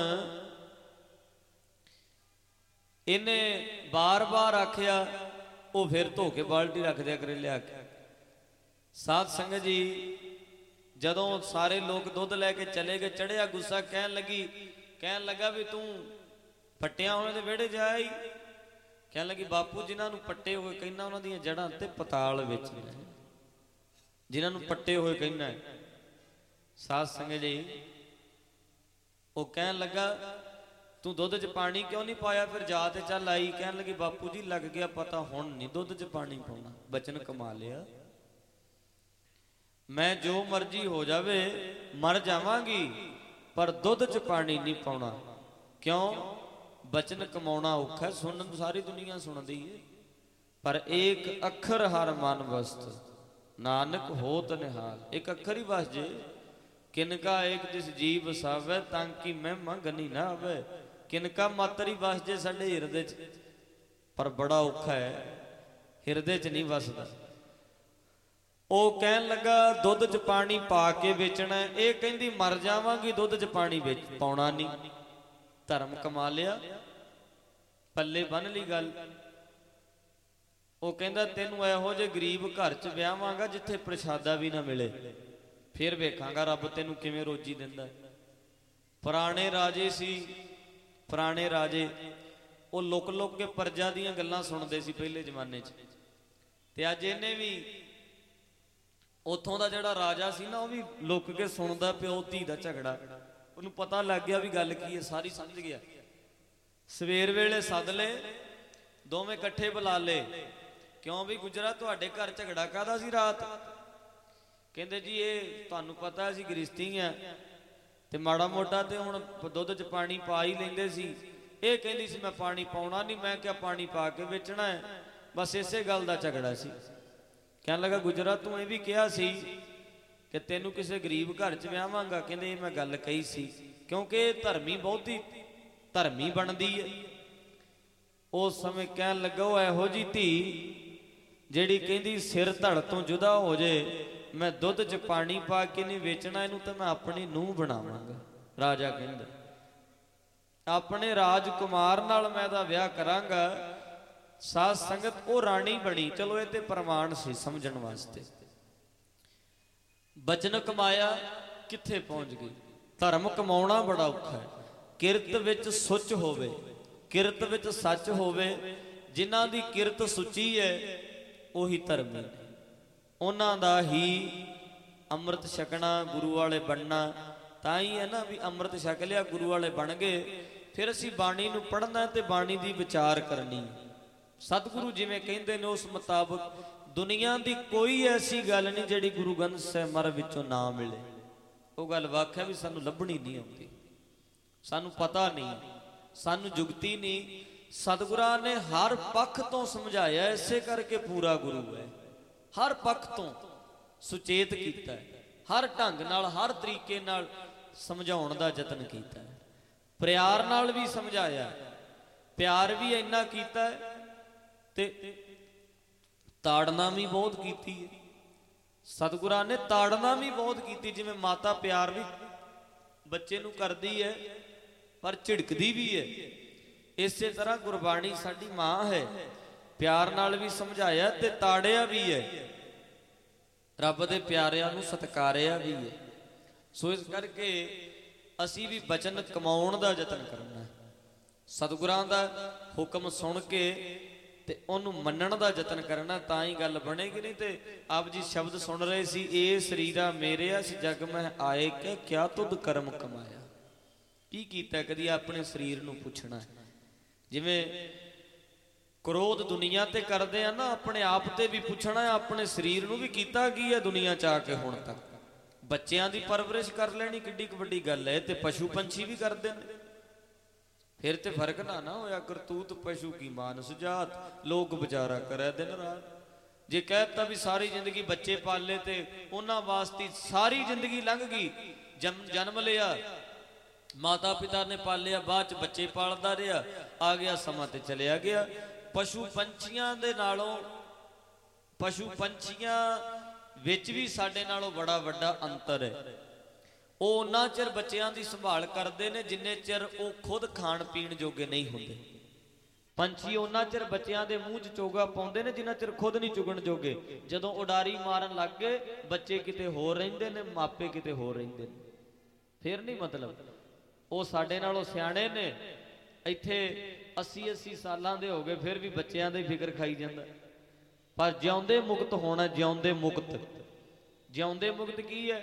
ਇਹਨੇ बार-बार आखिया, ਉਹ फिर धो के बाल्टी रख दिया करे लिया के। साध संगत जी जदों सारे लोग दुध लैके चले गए, चढ़िया गुस्सा, कहन लगी कहन लगा भी तू पट्टिया होने दे विहड़े जाई। कहन लगी बापू जिन्होंने पट्टे हुए कहना उन्हों दी जड़ां ते पताल विच ने, जिन्होंने पट्टे हुए कहना है। साध संगत जी वो कहन लगा तू दुध च पानी क्यों नहीं पाया, फिर जा ते चल आई। कहन लगी बापू जी लग गया पता, हुण नहीं दुध च पानी पाउणा, बचन कमा लिया, मैं जो मर्जी हो जावे मर जावांगी पर दुध च पानी नहीं पाउणा। क्यों? बचन कमाना औखा, सुनन सारी दुनिया सुनती है, पर एक अखर हर मन वस्त, नानक होत निहाल। एक अखर ही बस जे, किनका एक दिस जीव वसावे, ताकि महिमा गनी ना आवे। किनका मात्र ही बस जे साडे हिरदे च, पर बड़ा औखा है, हिरदे च नहीं वसदा। वो कहन लगा दुध च पानी पा के बेचना, ये कहंदी मर जावांगी दुध च पानी बेच पाउणा नहीं। धर्म कमा लिया, पल्ले बन ली गल। वो कहंदा तैनूं इहो जे गरीब घर च विआहांगा जिथे प्रसादा भी ना मिले, फिर वेखांगा रब तैनूं किवें रोजी दिंदा। पुराने राजे सी, पुराने राजे वो लुक लुक के प्रजा दीयां गल्लां सुणदे सी पहले जमाने च। ते अज इहने भी उथों दा जिहड़ा राजा सी ना, वो भी लुक के सुणदा पिओ धी दा झगड़ा, ਉਹਨੂੰ पता लग गया भी गल की है, सारी समझ गया। सवेर वेले सद ले, दोवें कट्ठे बुला ले, क्यों भी गुजरा तुहाडे घर झगड़ा काहदा सी रात? कहंदे जी ये तुहानूं पता असीं गृहस्थी आ ते माड़ा मोटा ते हुण दुध च पानी पा ही लैंदे सी। ये कहंदी सी मैं पानी पाउणा नहीं, मैं क्या पानी पा के बेचना है, बस इसे गल दा झगड़ा सी। कहण लगा गुजरा तूं ये भी कहा सी कि तेनू किसी गरीब घर च विआहांगा, कहंदे मैं गल कही सी, क्योंकि धर्मी बहुती धर्मी बनती है। उस समय कहन लगा वो इहो जी धी जिहड़ी कहंदी सिर धड़ तो जुदा हो जाए, मैं दुध च पानी पा के नहीं बेचना, इनू तो मैं अपनी नूह बनावांगा। राजा कहंदा अपने राजकुमार नाल मैं दा विआह करांगा। साध संगत वो राणी बनी, चलो ये ते प्रमाण सी समझण वास्ते। बचन कमाया किथे पहुंच गई। धर्म कमाउणा बड़ा औखा है, किरत विच सुच होवे, किरत विच सच होवे। जिन्हां दी किरत सुची है उही धर्मी ने, उन्हां दा ही अमृत छकना, गुरु वाले बनना। तां ही है ना भी अमृत छक लिया, गुरु वाले बन गए, फिर असीं बाणी नूं पढ़ना ते बाणी दी विचार करनी। सतगुरु जिवें कहंदे ने उस मुताबक दुनिया की कोई ऐसी गल नहीं जिहड़ी गुरु ग्रंथ साहिब महाराज विचों ना मिले। वो गल वाख्या भी सानू लभणी नहीं आती, सानू पता नहीं, सानू जुगती नहीं। सतगुरां ने हर पक्ष तो समझाया, इसे करके पूरा गुरु है। हर पक्ष तो सुचेत कीता है, हर ढंग नाल हर तरीके नाल समझाउण दा यतन कीता है। प्यार नाल भी समझाया, प्यार भी इन्ना कीता है ते ताड़ना भी बहुत की है। सतगुरां ने ताड़ना भी बहुत की, जिवें माता प्यार भी बच्चे नूं करदी है पर झिड़कदी भी है, इस तरह गुरबाणी साडी मां है, प्यार नाल भी समझाया ते ताड़िया भी है, रब दे प्यारिआं नूं सत्कारिया भी है। सो इस करके असी भी बचन कमाउण दा यतन करना है। सतगुरां दा हुक्म सुन के ते उन्हूं मन्नण दा यतन करना, तां ही गल बनेगी। नहीं ते आप जी शब्द सुन रहे सी, ए शरीरा मेरे इस जग में आए के क्या तुद कर्म कमाया, की कीता? कदी अपने शरीर नूं पुछना है। जिवें क्रोध दुनिया ते करते हैं ना, अपने आप ते भी पूछना है, अपने शरीर नूं भी कीता की है दुनिया च आके हुण तक। बच्चों की परवरिश कर लेनी किड्डी क वड्डी गल है, ते पशु पंछी भी करते हैं। फिर ते फर्क ना ना होया, करतूत पशु की मानस जात, लोग विचारा करे दिन रात। जे कहता भी सारी जिंदगी बच्चे पाले ते उन्हां वास्ते सारी जिंदगी लंघ गई। जम जन्म लिया, माता पिता ने पालिया, बाद च बच्चे पालदा रहा, आ गया समा ते चलिया गया। पशु पंछियां दे नालों, पशु पंछियां विच भी साडे नालों बड़ा वड्डा अंतर है। वो उन्ना चिर बच्चों की संभाल करते हैं जिन्ने चिर वो खुद खाण पीण जोगे नहीं होंदे। पंछी उन्ना चिर बच्चों के मूँह च चोगा पाउंदे ने जिन्ना चिर खुद नहीं चुगण जोगे। जदों उडारी मारन लग गए, बच्चे किते होर रहिंदे ने, मापे किते होर रहिंदे ने। फिर नहीं मतलब वो साडे नालों सियाणे ने, इत्थे अस्सी अस्सी सालां दे हो गए फिर भी बच्चों की फिक्र खाई जांदा। पर जिउंदे मुक्त होना, जिउंदे मुक्त, जिउंदे मुक्त की है?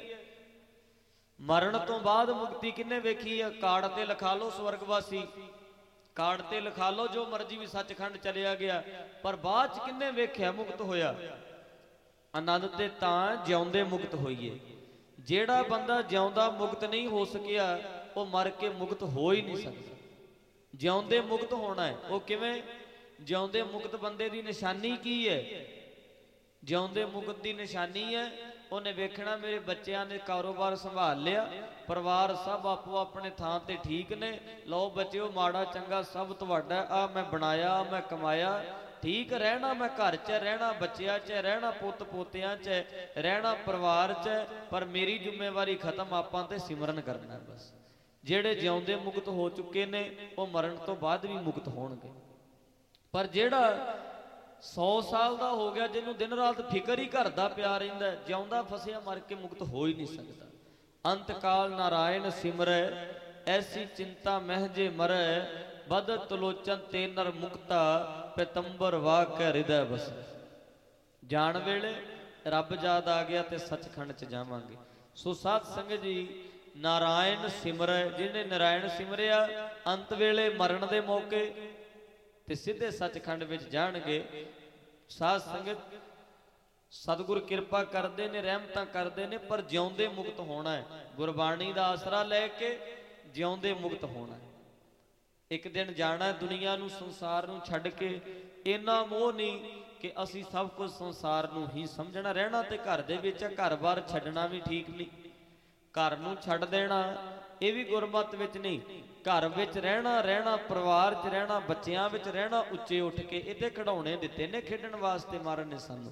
मरण तो बाद मुक्ति किन्ने वेखी है? कार्ड ते लिखा लो स्वर्गवासी, कार्ड ते लिखा लो जो मर्जी भी सचखंड चलिया गया, पर बाद च किन्ने वेख्या मुक्त होया? आनंद ते तां जिउंदे मुक्त होइए। जेड़ा बंदा जिउंदा मुक्त नहीं हो सकिया, वो मर के मुक्त हो ही नहीं सकता। जिउंदे मुक्त होना है, वो किवें? जिउंदे मुक्त बंदे की निशानी की है? जिउंदे मुक्त की निशानी है उन्हें वेखना मेरे बच्चों ने कारोबार संभाल लिया, परिवार सब आपो अपने थां ते ठीक ने, लो बच्चों माड़ा चंगा सब तुहाडा, आ मैं बनाया, मैं कमाया, ठीक रहना, मैं घर च रहना, बच्चों च रहना, पुत पोतियां च रहना, परिवार च, पर मेरी जिम्मेवारी खत्म, आपां ते सिमरन करना बस। जेड़े जिउंदे मुक्त हो चुके ने वो मरण तो बाद भी मुक्त होणगे। पर जेड़ा सौ साल का हो गया, जिन्होंने दिन रात फिक्र ही घर का प्या रहिंदा, जिउंदा फसिया मर के मुक्त हो ही नहीं सकता। अंत काल नारायण सिमरै, ऐसी चिंता महजे मरै, बदत लोचन ते नर मुक्ता, पैतंबर वाह कै हृदय बस। जान वेले रब याद आ गया तो सचखंड च जावांगे। सो साध संगत जी, नारायण सिमरै, जिन्हें नारायण सिमरिया अंत वेले मरण दे मौके ते सीधे सचखंड विच जाणगे। साध संगत सतगुर किरपा करते ने, रहमतां करते ने, पर जिउंदे मुक्त होना है। गुरबाणी का आसरा लैके जिउंदे मुक्त होना है। एक दिन जाना दुनिया नूं, संसार नूं छड्ड के। इन्ना मोह नहीं कि असी सब कुछ संसार नूं ही समझना, रहना तो घर दे विच, घर बार छड्डना भी ठीक नहीं। घर नूं छड्ड देना ये भी गुरमत विच नहीं। घर विच रहना, रहना परिवार च रहना, बच्चियां विच रहना, उच्चे उठ के। इहदे खिडौने दिते ने खेडण वास्ते मारन ने सानू।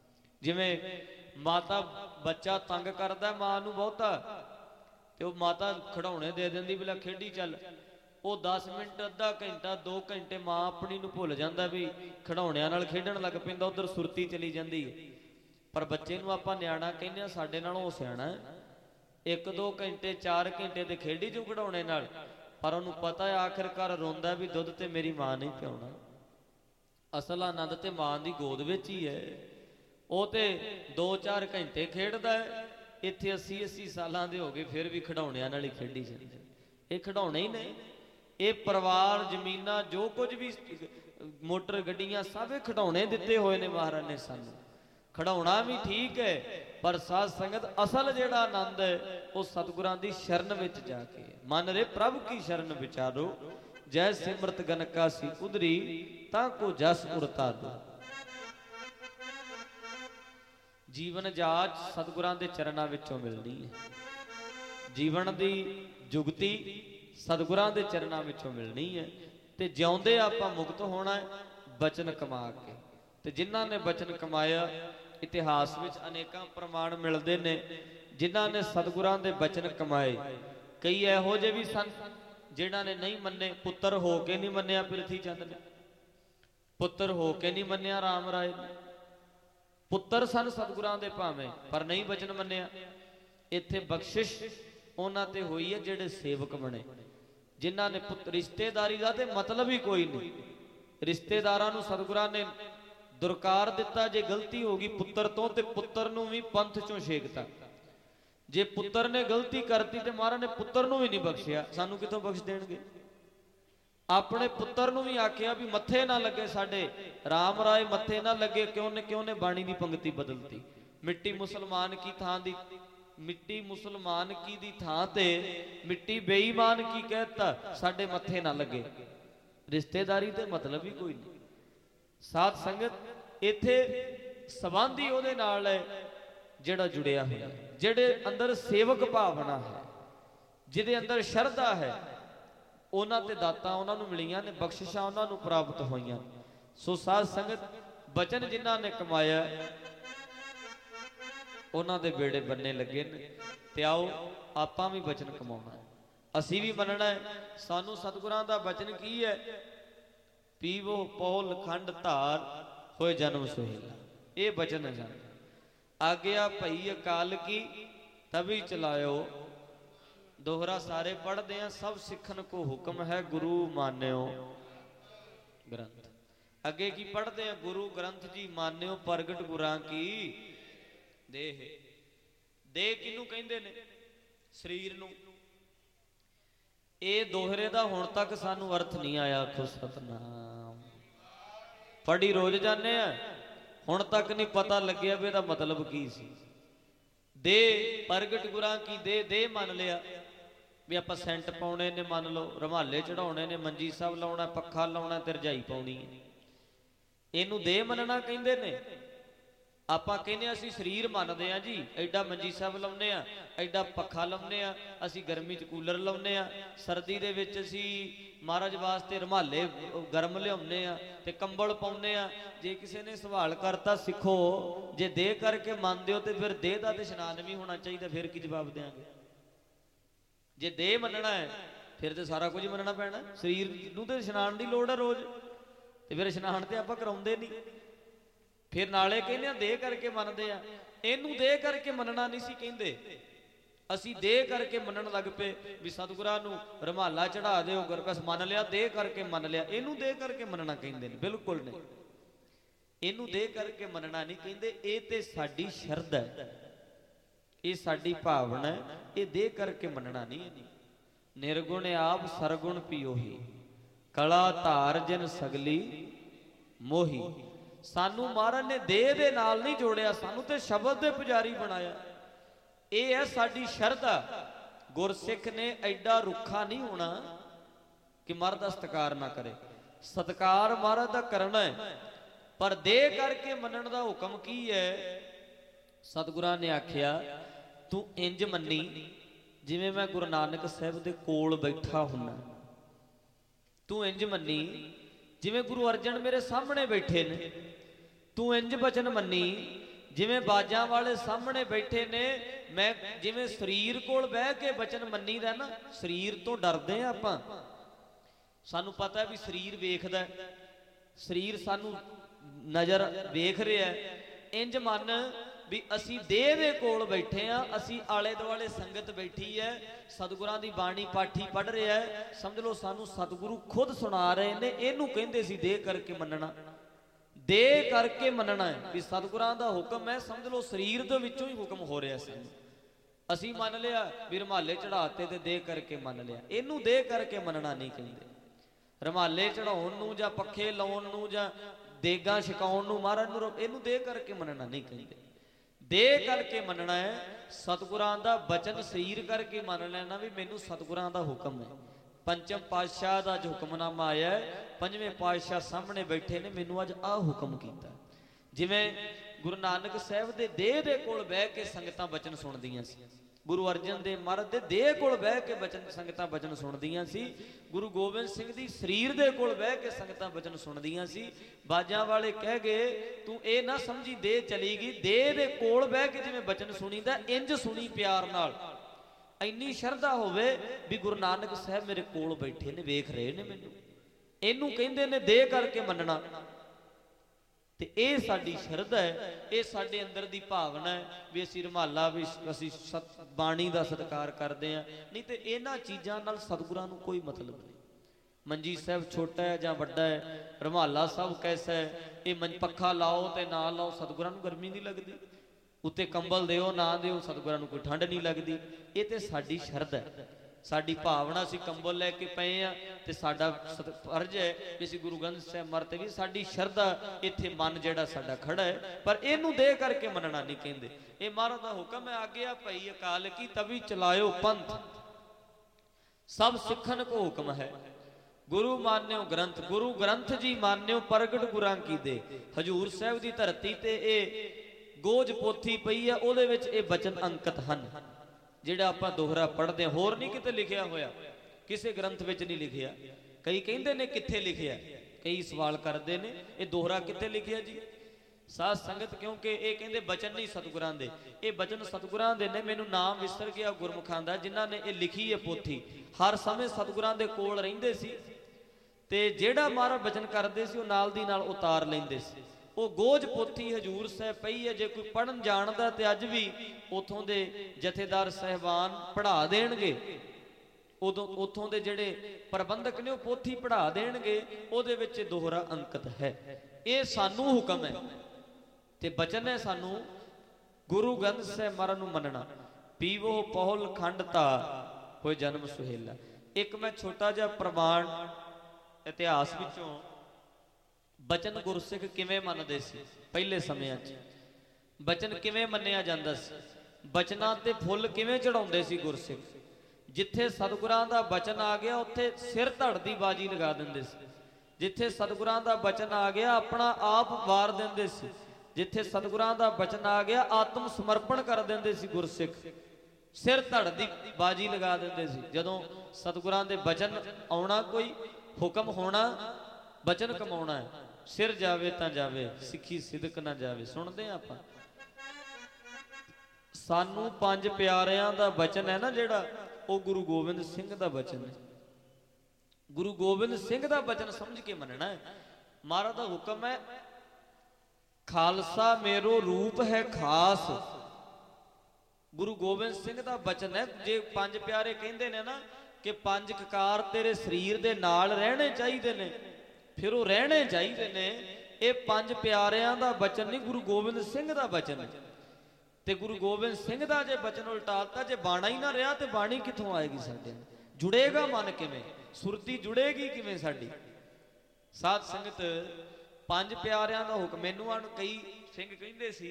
जिवें माता बच्चा तंग करदा मां नूं बहुता, ते ओह माता खिडौने दे दिंदी, बिला खेडी चल। वो दस मिनट अद्धा घंटा दो घंटे मां अपनी नूं भुल जांदा भी खिडौणियां नाल खेडण लग पैंदा, उधर सुरती चली जांदी है। पर बच्चे नूं आपां निआणा कहने आ, साडे नालों सियाणा है। एक दो घंटे चार घंटे तो खेडी जू खिडौणे नाल, पर उन्होंने पता है आखिरकार रोंदा भी दुध ते मेरी मां नहीं पियाउणा। असल आनंद ते मां की गोद विच ही है। वो तो दो चार घंटे खेडदा है, इत्थे अस्सी अस्सी सालां दे हो गए फिर भी खिडौणियां नाल ही खेडी जांदे। ये खिडौणे ही नहीं, ये परिवार जमीनां जो कुछ भी मोटर गड्डियां सब खिडौणे दिते हुए ने महाराज ने सानू। खिडौना भी ठीक है, पर साध संगत असल जेड़ा आनंद है वो सतगुरां दी शरण विच जाके। मन रे प्रभु की शरण विचारो, जय सिमरत गनका सी उधरी, ताको जस उड़ता दो। जीवन जाच सतगुरां दे चरणां विचों मिलनी है। जीवन दी जुगती सतगुरां दे चरणां विचों मिलनी है। ते जिउंदे आपां मुक्त होना है बचन कमा के। ते जिन्हां ने बचन कमाया, इतिहास विच अनेकां प्रमाण मिलते ने जिन्हां ने सतगुरां दे बचन कमाए। कई इहो जे भी सन जिन्हां ने नहीं मन्ने, पुत्र हो के नहीं मन्निया पिरथी चंद ने, पुत्र हो के नहीं मन्निया राम राय ने। पुत्र सन सतगुरां दे भावें, पर नहीं बचन मन्निया। इत्थे बख्शिश उन्हां ते होई है जिहड़े सेवक बने, जिन्हां ने पुत्र रिश्तेदारी दा ते मतलब ही कोई नहीं। रिश्तेदारां नूं सतगुरां ने दुरकार दिता, जे गलती हो गई पुत्र तो ते पुत्र नूं भी पंथ चों छेकता। जे पुत्र ने गलती करती ते महाराज ने पुत्र नूं भी नहीं बख्शिया, सानू कितों बख्श देणगे। ਆਪਣੇ ਪੁੱਤਰ ਨੂੰ ਵੀ ਆਖਿਆ ਵੀ ਮੱਥੇ ਨਾ ਲੱਗੇ ਸਾਡੇ, ਰਾਮ ਰਾਏ ਮੱਥੇ ਨਾ ਲੱਗੇ। ਕਿਉਂ ਨੇ ਕਿਉਂ ਨੇ ਬਾਣੀ ਦੀ ਪੰਕਤੀ ਬਦਲਤੀ। ਮਿੱਟੀ ਮੁਸਲਮਾਨ ਕੀ ਥਾਂ ਦੀ, ਮਿੱਟੀ ਮੁਸਲਮਾਨ ਕੀ ਦੀ ਥਾਂ ਤੇ ਮਿੱਟੀ ਬੇਈਮਾਨ ਕੀ ਕਹਿਤਾ, ਸਾਡੇ ਮੱਥੇ ਨਾ ਲੱਗੇ। ਰਿਸ਼ਤੇਦਾਰੀ ਤੇ ਮਤਲਬ ਹੀ ਕੋਈ ਨਹੀਂ। ਸਾਧ ਸੰਗਤ ਇੱਥੇ ਸੰਬੰਧ ਹੀ ਉਹਦੇ ਨਾਲ ਹੈ ਜਿਹੜਾ ਜੁੜਿਆ ਹੋਇਆ, ਜਿਹੜੇ ਅੰਦਰ ਸੇਵਕ ਭਾਵਨਾ ਹੈ, ਜਿਹਦੇ ਅੰਦਰ ਸ਼ਰਧਾ ਹੈ, ਉਹਨਾਂ ਤੇ ਦਾਤਾਂ ਉਹਨਾਂ ਨੂੰ ਮਿਲੀਆਂ ਨੇ, ਬਖਸ਼ਿਸ਼ਾਂ ਉਹਨਾਂ ਨੂੰ ਪ੍ਰਾਪਤ ਹੋਈਆਂ। ਸੋ ਸਾਧ ਸੰਗਤ ਬਚਨ ਜਿਨ੍ਹਾਂ ਨੇ ਕਮਾਇਆ ਉਹਨਾਂ ਦੇ ਬੇੜੇ ਬੰਨੇ ਲੱਗੇ ਨੇ। ਤੇ ਆਓ ਆਪਾਂ ਵੀ ਬਚਨ ਕਮਾਉਣਾ, ਅਸੀਂ ਵੀ ਮੰਨਣਾ ਹੈ। ਸਾਨੂੰ ਸਤਿਗੁਰਾਂ ਦਾ ਬਚਨ ਕੀ ਹੈ? ਪੀਵੋ ਪੌਲ ਖੰਡ ਧਾਰ ਹੋਏ ਜਨਮ ਸੁਹੇਲਾ, ਇਹ ਬਚਨ ਹੈ ਸਾਨੂੰ। ਆਗਿਆ ਭਈ ਅਕਾਲ ਕੀ ਤਭੀ ਚਲਾਇਓ, ਦੋਹਰਾ ਸਾਰੇ ਪੜ੍ਹਦੇ ਆ। ਸਭ ਸਿੱਖਣ ਕੋ ਹੁਕਮ ਹੈ ਗੁਰੂ ਮਾਨਿਓ ਗ੍ਰੰਥ। ਅੱਗੇ ਕੀ ਪੜ੍ਹਦੇ ਆ? ਗੁਰੂ ਗ੍ਰੰਥ ਜੀ ਮਾਨਿਓ ਪ੍ਰਗਟ ਗੁਰਾਂ ਕੀ ਦੇਹ। ਦੇਹ ਕਿਹਨੂੰ ਕਹਿੰਦੇ ਨੇ? ਸਰੀਰ ਨੂੰ। ਇਹ ਦੋਹਰੇ ਦਾ ਹੁਣ ਤੱਕ ਸਾਨੂੰ ਅਰਥ ਨਹੀਂ ਆਇਆ। ਆਖੋ ਸਤਨਾਮ। ਪੜ੍ਹੀ ਰੋਜ਼ ਜਾਂਦੇ ਆ, ਹੁਣ ਤੱਕ ਨਹੀਂ ਪਤਾ ਲੱਗਿਆ ਵੀ ਇਹਦਾ ਮਤਲਬ ਕੀ ਸੀ। ਦੇਹ ਪ੍ਰਗਟ ਗੁਰਾਂ ਕੀ ਦੇਹ, ਦੇਹ ਮੰਨ ਲਿਆ ਵੀ ਆਪਾਂ ਸੈਂਟ ਪਾਉਣੇ ਨੇ, ਮੰਨ ਲਓ ਰੁਮਾਲੇ ਚੜਾਉਣੇ ਨੇ, ਮੰਜੀ ਸਾਹਿਬ ਲਾਉਣਾ, ਪੱਖਾ ਲਾਉਣਾ ਤੇ ਰਜਾਈ ਪਾਉਣੀ ਹੈ, ਇਹਨੂੰ ਦੇਹ ਮੰਨਣਾ ਕਹਿੰਦੇ ਨੇ। ਆਪਾਂ ਕਹਿੰਦੇ ਅਸੀਂ ਸਰੀਰ ਮੰਨਦੇ ਆ ਜੀ, ਐਡਾ ਮੰਜੀ ਸਾਹਿਬ ਲਾਉਂਦੇ ਆ, ਐਡਾ ਪੱਖਾ ਲਾਉਂਦੇ ਆ, ਅਸੀਂ ਗਰਮੀ 'ਚ ਕੂਲਰ ਲਾਉਂਦੇ ਆ, ਸਰਦੀ ਦੇ ਵਿੱਚ ਅਸੀਂ ਮਹਾਰਾਜ ਵਾਸਤੇ ਰੁਮਾਲੇ ਗਰਮ ਲਿਆਉਂਦੇ ਆ ਤੇ ਕੰਬਲ ਪਾਉਂਦੇ ਆ। ਜੇ ਕਿਸੇ ਨੇ ਸਵਾਲ ਕਰਤਾ ਸਿੱਖੋ, ਜੇ ਦੇਹ ਕਰਕੇ ਮੰਨਦੇ ਹੋ ਤੇ ਫਿਰ ਦੇਹ ਦਾ ਤੇ ਇਸ਼ਨਾਨ ਵੀ ਹੋਣਾ ਚਾਹੀਦਾ, ਫਿਰ ਕੀ ਜਵਾਬ ਦਿਆਂਗੇ? ਜੇ ਦੇਹ ਮੰਨਣਾ ਹੈ ਫਿਰ ਤੇ ਸਾਰਾ ਕੁਝ ਮੰਨਣਾ ਪੈਣਾ। ਸਰੀਰ ਨੂੰ ਤੇ ਇਸ਼ਨਾਨ ਦੀ ਲੋੜ ਹੈ ਰੋਜ਼, ਤੇ ਫਿਰ ਇਸ਼ਨਾਨ ਤੇ ਆਪਾਂ ਕਰਾਉਂਦੇ ਨਹੀਂ। ਫਿਰ ਨਾਲੇ ਕਹਿੰਦੇ ਆ ਦੇਹ ਕਰਕੇ ਮੰਨਦੇ ਆ, ਇਹਨੂੰ ਦੇਹ ਕਰਕੇ ਮੰਨਣਾ ਨਹੀਂ ਸੀ ਕਹਿੰਦੇ। ਅਸੀਂ ਦੇਹ ਕਰਕੇ ਮੰਨਣ ਲੱਗ ਪਏ ਵੀ ਸਤਿਗੁਰਾਂ ਨੂੰ ਰੁਮਾਲਾ ਚੜਾ ਦਿਓ, ਗੁਰਬਸ ਮੰਨ ਲਿਆ, ਦੇਹ ਕਰਕੇ ਮੰਨ ਲਿਆ। ਇਹਨੂੰ ਦੇਹ ਕਰਕੇ ਮੰਨਣਾ ਕਹਿੰਦੇ ਨੇ? ਬਿਲਕੁਲ ਨਹੀਂ, ਇਹਨੂੰ ਦੇਹ ਕਰਕੇ ਮੰਨਣਾ ਨਹੀਂ ਕਹਿੰਦੇ। ਇਹ ਤੇ ਸਾਡੀ ਸ਼ਰਧਾ ਹੈ, ਇਹ ਸਾਡੀ ਭਾਵਨਾ ਹੈ, ਇਹ ਦੇਹ ਕਰਕੇ ਮੰਨਣਾ ਨਹੀਂ। ਨਿਰਗੁਣ ਆਪ ਸਰਗੁਣ ਪਿਓਹੀ, ਕਲਾ ਧਾਰ ਜਿਨ ਸਗਲੀ ਮੋਹੀ। ਸਾਨੂੰ ਮਹਾਰਾਜ ਨੇ ਦੇਹ ਦੇ ਨਾਲ ਨਹੀਂ ਜੋੜਿਆ, ਸਾਨੂੰ ਤੇ ਸ਼ਬਦ ਦੇ ਪੁਜਾਰੀ ਬਣਾਇਆ। ਇਹ ਹੈ ਸਾਡੀ ਸ਼ਰਧਾ। ਗੁਰਸਿੱਖ ਨੇ ਐਡਾ ਰੁੱਖਾ ਨਹੀਂ ਹੋਣਾ ਕਿ ਮਹਾਰਾਜ ਦਾ ਸਤਿਕਾਰ ਨਾ ਕਰੇ। ਸਤਿਕਾਰ ਮਹਾਰਾਜ ਦਾ ਕਰਨਾ ਹੈ, ਪਰ ਦੇਹ ਕਰਕੇ ਮੰਨਣ ਦਾ ਹੁਕਮ ਕੀ ਹੈ? ਸਤਿਗੁਰਾਂ ਨੇ ਆਖਿਆ ਤੂੰ ਇੰਜ ਮੰਨੀ ਜਿਵੇਂ ਮੈਂ ਗੁਰੂ ਨਾਨਕ ਸਾਹਿਬ ਦੇ ਕੋਲ ਬੈਠਾ ਹੁੰਨਾ। ਤੂੰ ਇੰਜ ਮੰਨੀ ਜਿਵੇਂ ਗੁਰੂ ਅਰਜਨ ਮੇਰੇ ਸਾਹਮਣੇ ਬੈਠੇ ਨੇ। ਤੂੰ ਇੰਜ ਬਚਨ ਮੰਨੀ ਜਿਵੇਂ ਬਾਜਾਂ ਵਾਲੇ ਸਾਹਮਣੇ ਬੈਠੇ ਨੇ। ਮੈਂ ਜਿਵੇਂ ਸਰੀਰ ਕੋਲ ਬਹਿ ਕੇ ਬਚਨ ਮੰਨੀਦਾ ਨਾ, ਸਰੀਰ ਤੋਂ ਡਰਦੇ ਆ ਆਪਾਂ। ਸਾਨੂੰ ਪਤਾ ਵੀ ਸਰੀਰ ਵੇਖਦਾ, ਸਰੀਰ ਸਾਨੂੰ ਨਜ਼ਰ ਵੇਖ ਰਿਹਾ। ਇੰਜ ਮੰਨ ਵੀ ਅਸੀਂ ਦੇਹ ਦੇ ਕੋਲ ਬੈਠੇ ਆ, ਅਸੀਂ ਆਲੇ ਦੁਆਲੇ ਸੰਗਤ ਬੈਠੀ ਹੈ, ਸਤਿਗੁਰਾਂ ਦੀ ਬਾਣੀ ਪਾਠੀ ਪੜ੍ਹ ਰਿਹਾ ਹੈ। ਸਮਝ ਲਓ ਸਾਨੂੰ ਸਤਿਗੁਰੂ ਖੁਦ ਸੁਣਾ ਰਹੇ ਨੇ। ਇਹਨੂੰ ਕਹਿੰਦੇ ਸੀ ਦੇਹ ਕਰਕੇ ਮੰਨਣਾ। ਦੇਹ ਕਰਕੇ ਮੰਨਣਾ ਹੈ ਵੀ ਸਤਿਗੁਰਾਂ ਦਾ ਹੁਕਮ ਹੈ। ਸਮਝ ਲਓ ਸਰੀਰ ਦੇ ਵਿੱਚੋਂ ਹੀ ਹੁਕਮ ਹੋ ਰਿਹਾ ਸਾਨੂੰ। ਅਸੀਂ ਮੰਨ ਲਿਆ ਵੀ ਰੁਮਾਲੇ ਚੜਾਤੇ ਤੇ ਦੇਹ ਕਰਕੇ ਮੰਨ ਲਿਆ। ਇਹਨੂੰ ਦੇਹ ਕਰਕੇ ਮੰਨਣਾ ਨਹੀਂ ਕਹਿੰਦੇ। ਰੁਮਾਲੇ ਚੜਾਉਣ ਨੂੰ ਜਾਂ ਪੱਖੇ ਲਾਉਣ ਨੂੰ ਜਾਂ ਦੇਗਾਂ ਛਕਾਉਣ ਨੂੰ ਮਹਾਰਾਜ ਨੂੰ ਇਹਨੂੰ ਦੇਹ ਕਰਕੇ ਮੰਨਣਾ ਨਹੀਂ ਕਹਿੰਦੇ। ਦੇਹ ਕਰਕੇ ਮੰਨਣਾ ਹੈ ਸਤਿਗੁਰਾਂ ਦਾ ਬਚਨ। ਸਰੀਰ ਕਰਕੇ ਮੰਨ ਲੈਣਾ ਵੀ ਮੈਨੂੰ ਸਤਿਗੁਰਾਂ ਦਾ ਹੁਕਮ ਹੈ। ਪੰਚਮ ਪਾਤਸ਼ਾਹ ਦਾ ਜੋ ਹੁਕਮਨਾਮਾ ਆਇਆ ਹੈ, ਪੰਜਵੇਂ ਪਾਤਸ਼ਾਹ ਸਾਹਮਣੇ ਬੈਠੇ ਨੇ, ਮੈਨੂੰ ਅੱਜ ਆਹ ਹੁਕਮ ਕੀਤਾ। ਜਿਵੇਂ ਗੁਰੂ ਨਾਨਕ ਸਾਹਿਬ ਦੇ ਦੇਹ ਦੇ ਕੋਲ ਬਹਿ ਕੇ ਸੰਗਤਾਂ ਬਚਨ ਸੁਣਦੀਆਂ ਸੀ, ਗੁਰੂ ਅਰਜਨ ਦੇਵ ਮਹਾਰਾਜ ਦੇ ਦੇਹ ਕੋਲ ਬਹਿ ਕੇ ਬਚਨ ਸੰਗਤਾਂ ਬਚਨ ਸੁਣਦੀਆਂ ਸੀ, ਗੁਰੂ ਗੋਬਿੰਦ ਸਿੰਘ ਦੀ ਸਰੀਰ ਦੇ ਕੋਲ ਬਹਿ ਕੇ ਸੰਗਤਾਂ ਬਚਨ ਸੁਣਦੀਆਂ ਸੀ। ਬਾਜਾਂ ਵਾਲੇ ਕਹਿ ਗਏ ਤੂੰ ਇਹ ਨਾ ਸਮਝੀ ਦੇਹ ਚਲੀ ਗਈ, ਦੇਹ ਦੇ ਕੋਲ ਬਹਿ ਕੇ ਜਿਵੇਂ ਬਚਨ ਸੁਣੀਦਾ ਇੰਜ ਸੁਣੀ ਪਿਆਰ ਨਾਲ। ਇੰਨੀ ਸ਼ਰਧਾ ਹੋਵੇ ਵੀ ਗੁਰੂ ਨਾਨਕ ਸਾਹਿਬ ਮੇਰੇ ਕੋਲ ਬੈਠੇ ਨੇ, ਵੇਖ ਰਹੇ ਨੇ ਮੈਨੂੰ। ਇਹਨੂੰ ਕਹਿੰਦੇ ਨੇ ਦੇਹ ਕਰਕੇ ਮੰਨਣਾ। ਤੇ ਇਹ ਸਾਡੀ ਸ਼ਰਧਾ ਹੈ, ਇਹ ਸਾਡੇ ਅੰਦਰ ਦੀ ਭਾਵਨਾ ਹੈ ਵੀ ਅਸੀਂ ਰੁਮਾਲਾ ਵੀ ਅਸੀਂ ਸਤ ਬਾਣੀ ਦਾ ਸਤਿਕਾਰ ਕਰਦੇ ਹਾਂ। ਨਹੀਂ ਤੇ ਇਹਨਾਂ ਚੀਜ਼ਾਂ ਨਾਲ ਸਤਿਗੁਰਾਂ ਨੂੰ ਕੋਈ ਮਤਲਬ ਨਹੀਂ। ਮੰਜੀ ਸਾਹਿਬ ਛੋਟਾ ਹੈ ਜਾਂ ਵੱਡਾ ਹੈ, ਰੁਮਾਲਾ ਸਾਹਿਬ ਕੈਸਾ ਹੈ, ਇਹ ਮੰਜ ਪੱਖਾ ਲਾਓ ਤੇ ਨਾ ਲਾਓ ਸਤਿਗੁਰਾਂ ਨੂੰ ਗਰਮੀ ਨਹੀਂ ਲੱਗਦੀ, ਉੱਤੇ ਕੰਬਲ ਦਿਓ ਨਾ ਦਿਓ ਸਤਿਗੁਰਾਂ ਨੂੰ ਕੋਈ ਠੰਡ ਨਹੀਂ ਲੱਗਦੀ। ਇਹ ਤੇ ਸਾਡੀ ਸ਼ਰਧਾ ਹੈ। ਸਾਡੀ ਭਾਵਨਾ ਅਸੀਂ ਕੰਬਲ ਲੈ ਕੇ ਪਏ ਆ ਤੇ ਸਾਡਾ ਫਰਜ਼ ਹੈ ਕਿ ਅਸੀਂ ਗੁਰੂ ਗ੍ਰੰਥ ਸਾਹਿਬ ਮਰਤੇ ਵੀ ਸਾਡੀ ਸ਼ਰਧਾ ਇੱਥੇ ਮਨ ਜਿਹੜਾ ਸਾਡਾ ਖੜਾ ਹੈ, ਪਰ ਇਹਨੂੰ ਦੇ ਕਰਕੇ ਮੰਨਣਾ ਨਹੀਂ ਕਹਿੰਦੇ। ਇਹ ਮਹਾਰਾਜ ਦਾ ਹੁਕਮ ਹੈ, ਆਗਿਆ ਭਈ ਅਕਾਲ ਕੀ ਤਵੀ ਚਲਾਇਓ ਪੰਥ, ਸਭ ਸਿੱਖਣ ਕੋ ਹੁਕਮ ਹੈ। ਗੁਰੂ ਮਾਨਿਓ ਗ੍ਰੰਥ, ਗੁਰੂ ਗ੍ਰੰਥ ਜੀ ਮਾਨਿਓ ਪ੍ਰਗਟ ਗੁਰਾਂ ਕੀ ਦੇ। ਹਜੂਰ ਸਾਹਿਬ ਦੀ ਧਰਤੀ ਤੇ ਇਹ ਗੋਜ ਪੋਥੀ ਪਈ ਹੈ, ਉਹਦੇ ਵਿੱਚ ਇਹ ਬਚਨ ਅੰਕਿਤ ਹਨ ਜਿਹੜਾ ਆਪਾਂ ਦੋਹਰਾ ਪੜ੍ਹਦੇ ਹਾਂ। ਹੋਰ ਨਹੀਂ ਕਿਤੇ ਲਿਖਿਆ ਹੋਇਆ, ਕਿਸੇ ਗ੍ਰੰਥ ਵਿੱਚ ਨਹੀਂ ਲਿਖਿਆ। ਕਈ ਕਹਿੰਦੇ ਨੇ ਕਿੱਥੇ ਲਿਖਿਆ, ਕਈ ਸਵਾਲ ਕਰਦੇ ਨੇ ਇਹ ਦੋਹਰਾ ਕਿੱਥੇ ਲਿਖਿਆ ਜੀ। ਸਾਧ ਸੰਗਤ ਕਿਉਂਕਿ ਇਹ ਕਹਿੰਦੇ ਬਚਨ ਨਹੀਂ ਸਤਿਗੁਰਾਂ ਦੇ, ਇਹ ਬਚਨ ਸਤਿਗੁਰਾਂ ਦੇ ਨੇ। ਮੈਨੂੰ ਨਾਮ ਵਿਸਰ ਗਿਆ ਗੁਰਮੁਖਾਂ ਦਾ ਜਿਨ੍ਹਾਂ ਨੇ ਇਹ ਲਿਖੀ ਹੈ ਪੋਥੀ। ਹਰ ਸਮੇਂ ਸਤਿਗੁਰਾਂ ਦੇ ਕੋਲ ਰਹਿੰਦੇ ਸੀ ਤੇ ਜਿਹੜਾ ਮਹਾਰਾਜ ਬਚਨ ਕਰਦੇ ਸੀ ਉਹ ਨਾਲ ਦੀ ਨਾਲ ਉਤਾਰ ਲੈਂਦੇ ਸੀ। ਉਹ ਗੋਜ ਪੋਥੀ ਹਜੂਰ ਸਾਹਿਬ ਪਈ ਹੈ, ਜੇ ਕੋਈ ਪੜ੍ਹਨ ਜਾਣਦਾ ਤੇ ਅੱਜ ਵੀ ਉਥੋਂ ਦੇ ਜਥੇਦਾਰ ਸਾਹਿਬਾਨ ਪੜ੍ਹਾ ਦੇਣਗੇ, ਉਦੋਂ ਉਥੋਂ ਦੇ ਜਿਹੜੇ ਪ੍ਰਬੰਧਕ ਨੇ ਉਹ ਪੋਥੀ ਪੜ੍ਹਾ ਦੇਣਗੇ, ਉਹਦੇ ਵਿੱਚ ਦੋਹਰਾ ਅੰਕਿਤ ਹੈ। ਇਹ ਸਾਨੂੰ ਹੁਕਮ ਹੈ ਤੇ ਬਚਨ ਹੈ ਸਾਨੂੰ ਗੁਰੂ ਗ੍ਰੰਥ ਸਾਹਿਬ ਮਹਾਰਾਜ ਨੂੰ ਮੰਨਣਾ। ਪੀਵੋ ਪਹੁਲ ਖੰਡ ਤਾ ਹੋਏ ਜਨਮ ਸੁਹੇਲਾ। ਇੱਕ ਮੈਂ ਛੋਟਾ ਜਿਹਾ ਪ੍ਰਮਾਣ ਇਤਿਹਾਸ ਵਿੱਚੋਂ ਬਚਨ ਗੁਰਸਿੱਖ ਕਿਵੇਂ ਮੰਨਦੇ ਸੀ ਪਹਿਲੇ ਸਮਿਆਂ 'ਚ, ਬਚਨ ਕਿਵੇਂ ਮੰਨਿਆ ਜਾਂਦਾ ਸੀ, ਬਚਨਾਂ ਤੇ ਫੁੱਲ ਕਿਵੇਂ ਚੜਾਉਂਦੇ ਸੀ ਗੁਰਸਿੱਖ। ਜਿੱਥੇ ਸਤਿਗੁਰਾਂ ਦਾ ਬਚਨ ਆ ਗਿਆ ਉੱਥੇ ਸਿਰ ਧੜ ਦੀ ਬਾਜੀ ਲਗਾ ਦਿੰਦੇ ਸੀ। ਜਿੱਥੇ ਸਤਿਗੁਰਾਂ ਦਾ ਬਚਨ ਆ ਗਿਆ ਆਪਣਾ ਆਪ ਵਾਰ ਦਿੰਦੇ ਸੀ। ਜਿੱਥੇ ਸਤਿਗੁਰਾਂ ਦਾ ਬਚਨ ਆ ਗਿਆ ਆਤਮ ਸਮਰਪਣ ਕਰ ਦਿੰਦੇ ਸੀ ਗੁਰਸਿੱਖ, ਸਿਰ ਧੜ ਦੀ ਬਾਜੀ ਲਗਾ ਦਿੰਦੇ ਸੀ। ਜਦੋਂ ਸਤਿਗੁਰਾਂ ਦੇ ਬਚਨ ਆਉਣਾ, ਕੋਈ ਹੁਕਮ ਹੋਣਾ, ਬਚਨ ਕਮਾਉਣਾ ਹੈ, ਸਿਰ ਜਾਵੇ ਤਾਂ ਜਾਵੇ, ਸਿੱਖੀ ਸਿਦਕ ਨਾ ਜਾਵੇ। ਸੁਣਦੇ ਆ ਆਪਾਂ, ਸਾਨੂੰ ਪੰਜ ਪਿਆਰਿਆਂ ਦਾ ਬਚਨ ਹੈ ਨਾ ਜਿਹੜਾ, ਉਹ ਗੁਰੂ ਗੋਬਿੰਦ ਸਿੰਘ ਦਾ ਬਚਨ ਹੈ। ਗੁਰੂ ਗੋਬਿੰਦ ਸਿੰਘ ਦਾ ਬਚਨ ਸਮਝ ਕੇ ਮੰਨਣਾ ਹੈ। ਮਹਾਰਾਜ ਦਾ ਹੁਕਮ ਹੈ, ਖਾਲਸਾ ਮੇਰੋ ਰੂਪ ਹੈ ਖਾਸ। ਗੁਰੂ ਗੋਬਿੰਦ ਸਿੰਘ ਦਾ ਬਚਨ ਹੈ। ਜੇ ਪੰਜ ਪਿਆਰੇ ਕਹਿੰਦੇ ਨੇ ਨਾ ਕਿ ਪੰਜ ਕਕਾਰ ਤੇਰੇ ਸਰੀਰ ਦੇ ਨਾਲ ਰਹਿਣੇ ਚਾਹੀਦੇ ਨੇ, ਫਿਰ ਉਹ ਰਹਿਣੇ ਚਾਹੀਦੇ ਨੇ। ਇਹ ਪੰਜ ਪਿਆਰਿਆਂ ਦਾ ਬਚਨ ਨਹੀਂ, ਗੁਰੂ ਗੋਬਿੰਦ ਸਿੰਘ ਦਾ ਬਚਨ ਹੈ। ਤੇ ਗੁਰੂ ਗੋਬਿੰਦ ਸਿੰਘ ਦਾ ਜੇ ਬਚਨ ਉਲਟਾਤਾ, ਜੇ ਬਾਣਾ ਹੀ ਨਾ ਰਿਹਾ ਤੇ ਬਾਣੀ ਕਿੱਥੋਂ ਆਏਗੀ ਸਾਡੇ ਨਾਲ? ਜੁੜੇਗਾ ਮਨ ਕਿਵੇਂ? ਸੁਰਤੀ ਜੁੜੇਗੀ ਕਿਵੇਂ ਸਾਡੀ? ਸਾਧ ਸੰਗਤ, ਪੰਜ ਪਿਆਰਿਆਂ ਦਾ ਹੁਕਮ। ਮੈਨੂੰ ਆਣ ਕਈ ਸਿੰਘ ਕਹਿੰਦੇ ਸੀ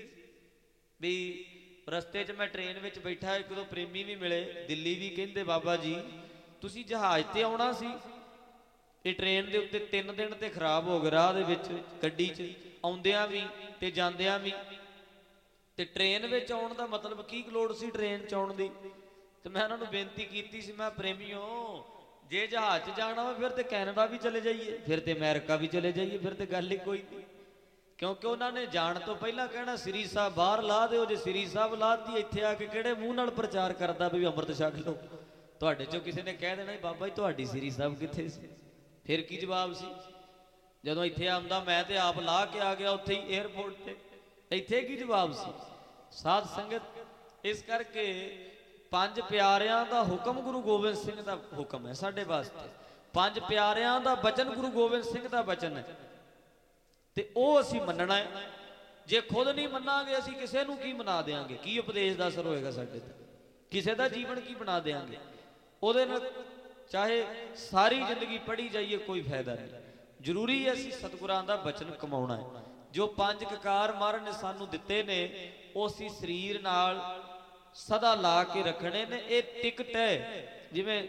ਵੀ ਰਸਤੇ 'ਚ ਮੈਂ ਟ੍ਰੇਨ ਵਿੱਚ ਬੈਠਾ, ਇੱਕ ਦੋ ਪ੍ਰੇਮੀ ਵੀ ਮਿਲੇ ਦਿੱਲੀ ਵੀ, ਕਹਿੰਦੇ ਬਾਬਾ ਜੀ ਤੁਸੀਂ ਜਹਾਜ਼ ਤੇ ਆਉਣਾ ਸੀ, ਇਹ ਟ੍ਰੇਨ ਦੇ ਉੱਤੇ ਤਿੰਨ ਦਿਨ ਤੇ ਖਰਾਬ ਹੋ ਗਏ ਰਾਹ ਦੇ ਵਿੱਚ, ਗੱਡੀ 'ਚ ਆਉਂਦਿਆਂ ਵੀ ਤੇ ਜਾਂਦਿਆਂ ਵੀ। ਤੇ ਟ੍ਰੇਨ ਵਿੱਚ ਆਉਣ ਦਾ ਮਤਲਬ ਕੀ ਲੋੜ ਸੀ ਟ੍ਰੇਨ 'ਚ ਆਉਣ ਦੀ? ਤੇ ਮੈਂ ਉਹਨਾਂ ਨੂੰ ਬੇਨਤੀ ਕੀਤੀ ਸੀ, ਮੈਂ ਪ੍ਰੇਮੀਓ ਜੇ ਜਹਾਜ਼ 'ਚ ਜਾਣਾ ਵਾ ਫਿਰ ਤੇ ਕੈਨੇਡਾ ਵੀ ਚਲੇ ਜਾਈਏ, ਫਿਰ ਤੇ ਅਮਰੀਕਾ ਵੀ ਚਲੇ ਜਾਈਏ, ਫਿਰ ਤੇ ਗੱਲ ਹੀ ਕੋਈ ਨਹੀਂ। ਕਿਉਂਕਿ ਉਹਨਾਂ ਨੇ ਜਾਣ ਤੋਂ ਪਹਿਲਾਂ ਕਹਿਣਾ ਸ੍ਰੀ ਸਾਹਿਬ ਬਾਹਰ ਲਾ ਦਿਓ। ਜੇ ਸ੍ਰੀ ਸਾਹਿਬ ਲਾਤੀ, ਇੱਥੇ ਆ ਕੇ ਕਿਹੜੇ ਮੂੰਹ ਨਾਲ ਪ੍ਰਚਾਰ ਕਰਦਾ ਵੀ ਅੰਮ੍ਰਿਤ ਛਕ ਲਓ। ਤੁਹਾਡੇ 'ਚੋਂ ਕਿਸੇ ਨੇ ਕਹਿ ਦੇਣਾ ਬਾਬਾ ਜੀ ਤੁਹਾਡੀ ਸ੍ਰੀ ਸਾਹਿਬ ਕਿੱਥੇ ਸੀ? ਫਿਰ ਕੀ ਜਵਾਬ ਸੀ? ਜਦੋਂ ਇੱਥੇ ਆਉਂਦਾ ਮੈਂ ਤੇ ਆਪ ਲਾ ਕੇ ਆ ਗਿਆ ਉੱਥੇ ਹੀ ਏਅਰਪੋਰਟ ਤੇ, ਇੱਥੇ ਕੀ ਜਵਾਬ ਸੀ? ਸਾਧ ਸੰਗਤ, ਇਸ ਕਰਕੇ ਪੰਜ ਪਿਆਰਿਆਂ ਦਾ ਹੁਕਮ ਗੁਰੂ ਗੋਬਿੰਦ ਸਿੰਘ ਦਾ ਹੁਕਮ ਹੈ ਸਾਡੇ ਵਾਸਤੇ। ਪੰਜ ਪਿਆਰਿਆਂ ਦਾ ਬਚਨ ਗੁਰੂ ਗੋਬਿੰਦ ਸਿੰਘ ਦਾ ਬਚਨ ਹੈ ਤੇ ਉਹ ਅਸੀਂ ਮੰਨਣਾ ਹੈ। ਜੇ ਖੁਦ ਨਹੀਂ ਮੰਨਾਂਗੇ ਅਸੀਂ ਕਿਸੇ ਨੂੰ ਕੀ ਮਨਾ ਦੇਾਂਗੇ? ਕੀ ਉਪਦੇਸ਼ ਦਾ ਅਸਰ ਹੋਏਗਾ ਸਾਡੇ ਤੇ? ਕਿਸੇ ਦਾ ਜੀਵਨ ਕੀ ਬਣਾ ਦੇਾਂਗੇ? ਉਹਦੇ ਨਾਲ ਚਾਹੇ ਸਾਰੀ ਜ਼ਿੰਦਗੀ ਪੜ੍ਹੀ ਜਾਈਏ ਕੋਈ ਫਾਇਦਾ ਨਹੀਂ। ਜ਼ਰੂਰੀ ਹੈ ਅਸੀਂ ਸਤਿਗੁਰਾਂ ਦਾ ਬਚਨ ਕਮਾਉਣਾ ਹੈ। ਜੋ ਪੰਜ ਕਕਾਰ ਮਹਾਰਾਜ ਨੇ ਸਾਨੂੰ ਦਿੱਤੇ ਨੇ ਉਹ ਅਸੀਂ ਸਰੀਰ ਨਾਲ ਸਦਾ ਲਾ ਕੇ ਰੱਖਣੇ ਨੇ। ਇਹ ਟਿਕਟ ਹੈ, ਜਿਵੇਂ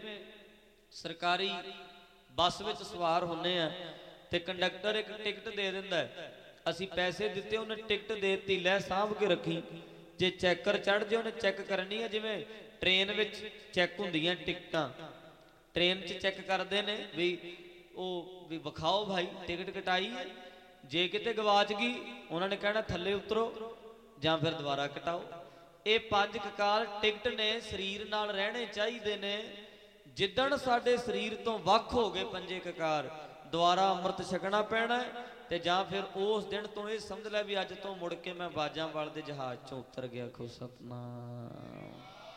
ਸਰਕਾਰੀ ਬੱਸ ਵਿੱਚ ਸਵਾਰ ਹੁੰਨੇ ਆ ਤੇ ਕੰਡਕਟਰ ਇੱਕ ਟਿਕਟ ਦੇ ਦਿੰਦਾ ਹੈ, ਅਸੀਂ ਪੈਸੇ ਦਿੱਤੇ, ਉਹਨੇ ਟਿਕਟ ਦੇ ਦਿੱਤੀ, ਲੈ ਸਾਂਭ ਕੇ ਰੱਖੀ। ਜੇ ਚੈੱਕਰ ਚੜ੍ਹ ਜੇ ਉਹਨੇ ਚੈੱਕ ਕਰਨੀ ਹੈ। ਜਿਵੇਂ ਟ੍ਰੇਨ ਵਿੱਚ ਚੈੱਕ ਹੁੰਦੀਆਂ ਟਿਕਟਾਂ, ਟ੍ਰੇਨ 'ਚ ਚੈੱਕ ਕਰਦੇ ਨੇ ਵੀ ਉਹ ਵੀ ਵਿਖਾਓ ਭਾਈ ਟਿਕਟ ਕਟਾਈ ਹੈ। ਜੇ ਕਿਤੇ ਗਵਾਚ ਗਈ ਉਹਨਾਂ ਨੇ ਕਹਿਣਾ ਥੱਲੇ ਉਤਰੋ ਜਾਂ ਫਿਰ ਦੁਬਾਰਾ ਕਟਾਓ। ਇਹ ਪੰਜ ਕਕਾਰ ਟਿਕਟ ਨੇ, ਸਰੀਰ ਨਾਲ ਰਹਿਣੇ ਚਾਹੀਦੇ ਨੇ। ਜਿੱਦਣ ਸਾਡੇ ਸਰੀਰ ਤੋਂ ਵੱਖ ਹੋ ਗਏ ਪੰਜੇ ਕਕਾਰ, ਦੁਬਾਰਾ ਅੰਮ੍ਰਿਤ ਛਕਣਾ ਪੈਣਾ ਤੇ ਜਾਂ ਫਿਰ ਉਸ ਦਿਨ ਤੋਂ ਇਹ ਸਮਝ ਲੈ ਵੀ ਅੱਜ ਤੋਂ ਮੁੜ ਕੇ ਮੈਂ ਬਾਜਾਂਵਾਲ ਦੇ ਜਹਾਜ਼ 'ਚੋਂ ਉਤਰ ਗਿਆ, ਖੋ ਸਤਨਾਮ,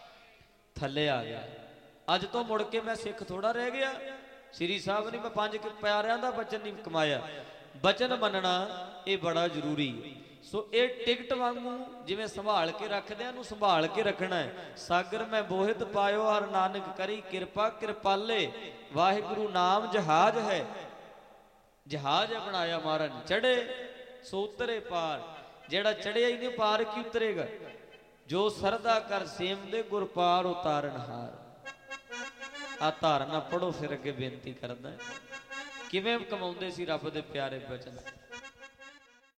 ਥੱਲੇ ਆ ਗਿਆ। ਅੱਜ ਤੋਂ ਮੁੜ ਕੇ ਮੈਂ ਸਿੱਖ ਥੋੜਾ ਰਹਿ ਗਿਆ। ਸ੍ਰੀ ਸਾਹਿਬ ਨੇ ਮੈਂ ਪੰਜ ਪਿਆਰਿਆਂ ਦਾ ਬਚਨ ਨਹੀਂ ਕਮਾਇਆ। ਬਚਨ ਮੰਨਣਾ ਇਹ ਬੜਾ ਜ਼ਰੂਰੀ ਹੈ। सो ये टिकट वांगू जिवें संभाल के रखदे आ, नूं संभाल के रखना है। सागर में बोहित पायो हर नानक करी कृपा कृपाले, वाहिगुरु नाम जहाज है, जहाज बनाया महाराज चढ़े सो उतरे पार। जेड़ा चढ़िया ही नहीं पार की उतरेगा। जो सरदा कर सेम दे गुर पार उतारन हार। आ धारना पढ़ो फिर अगे बेनती करदा किवें कमाउंदे सी रब दे प्यारे बचन।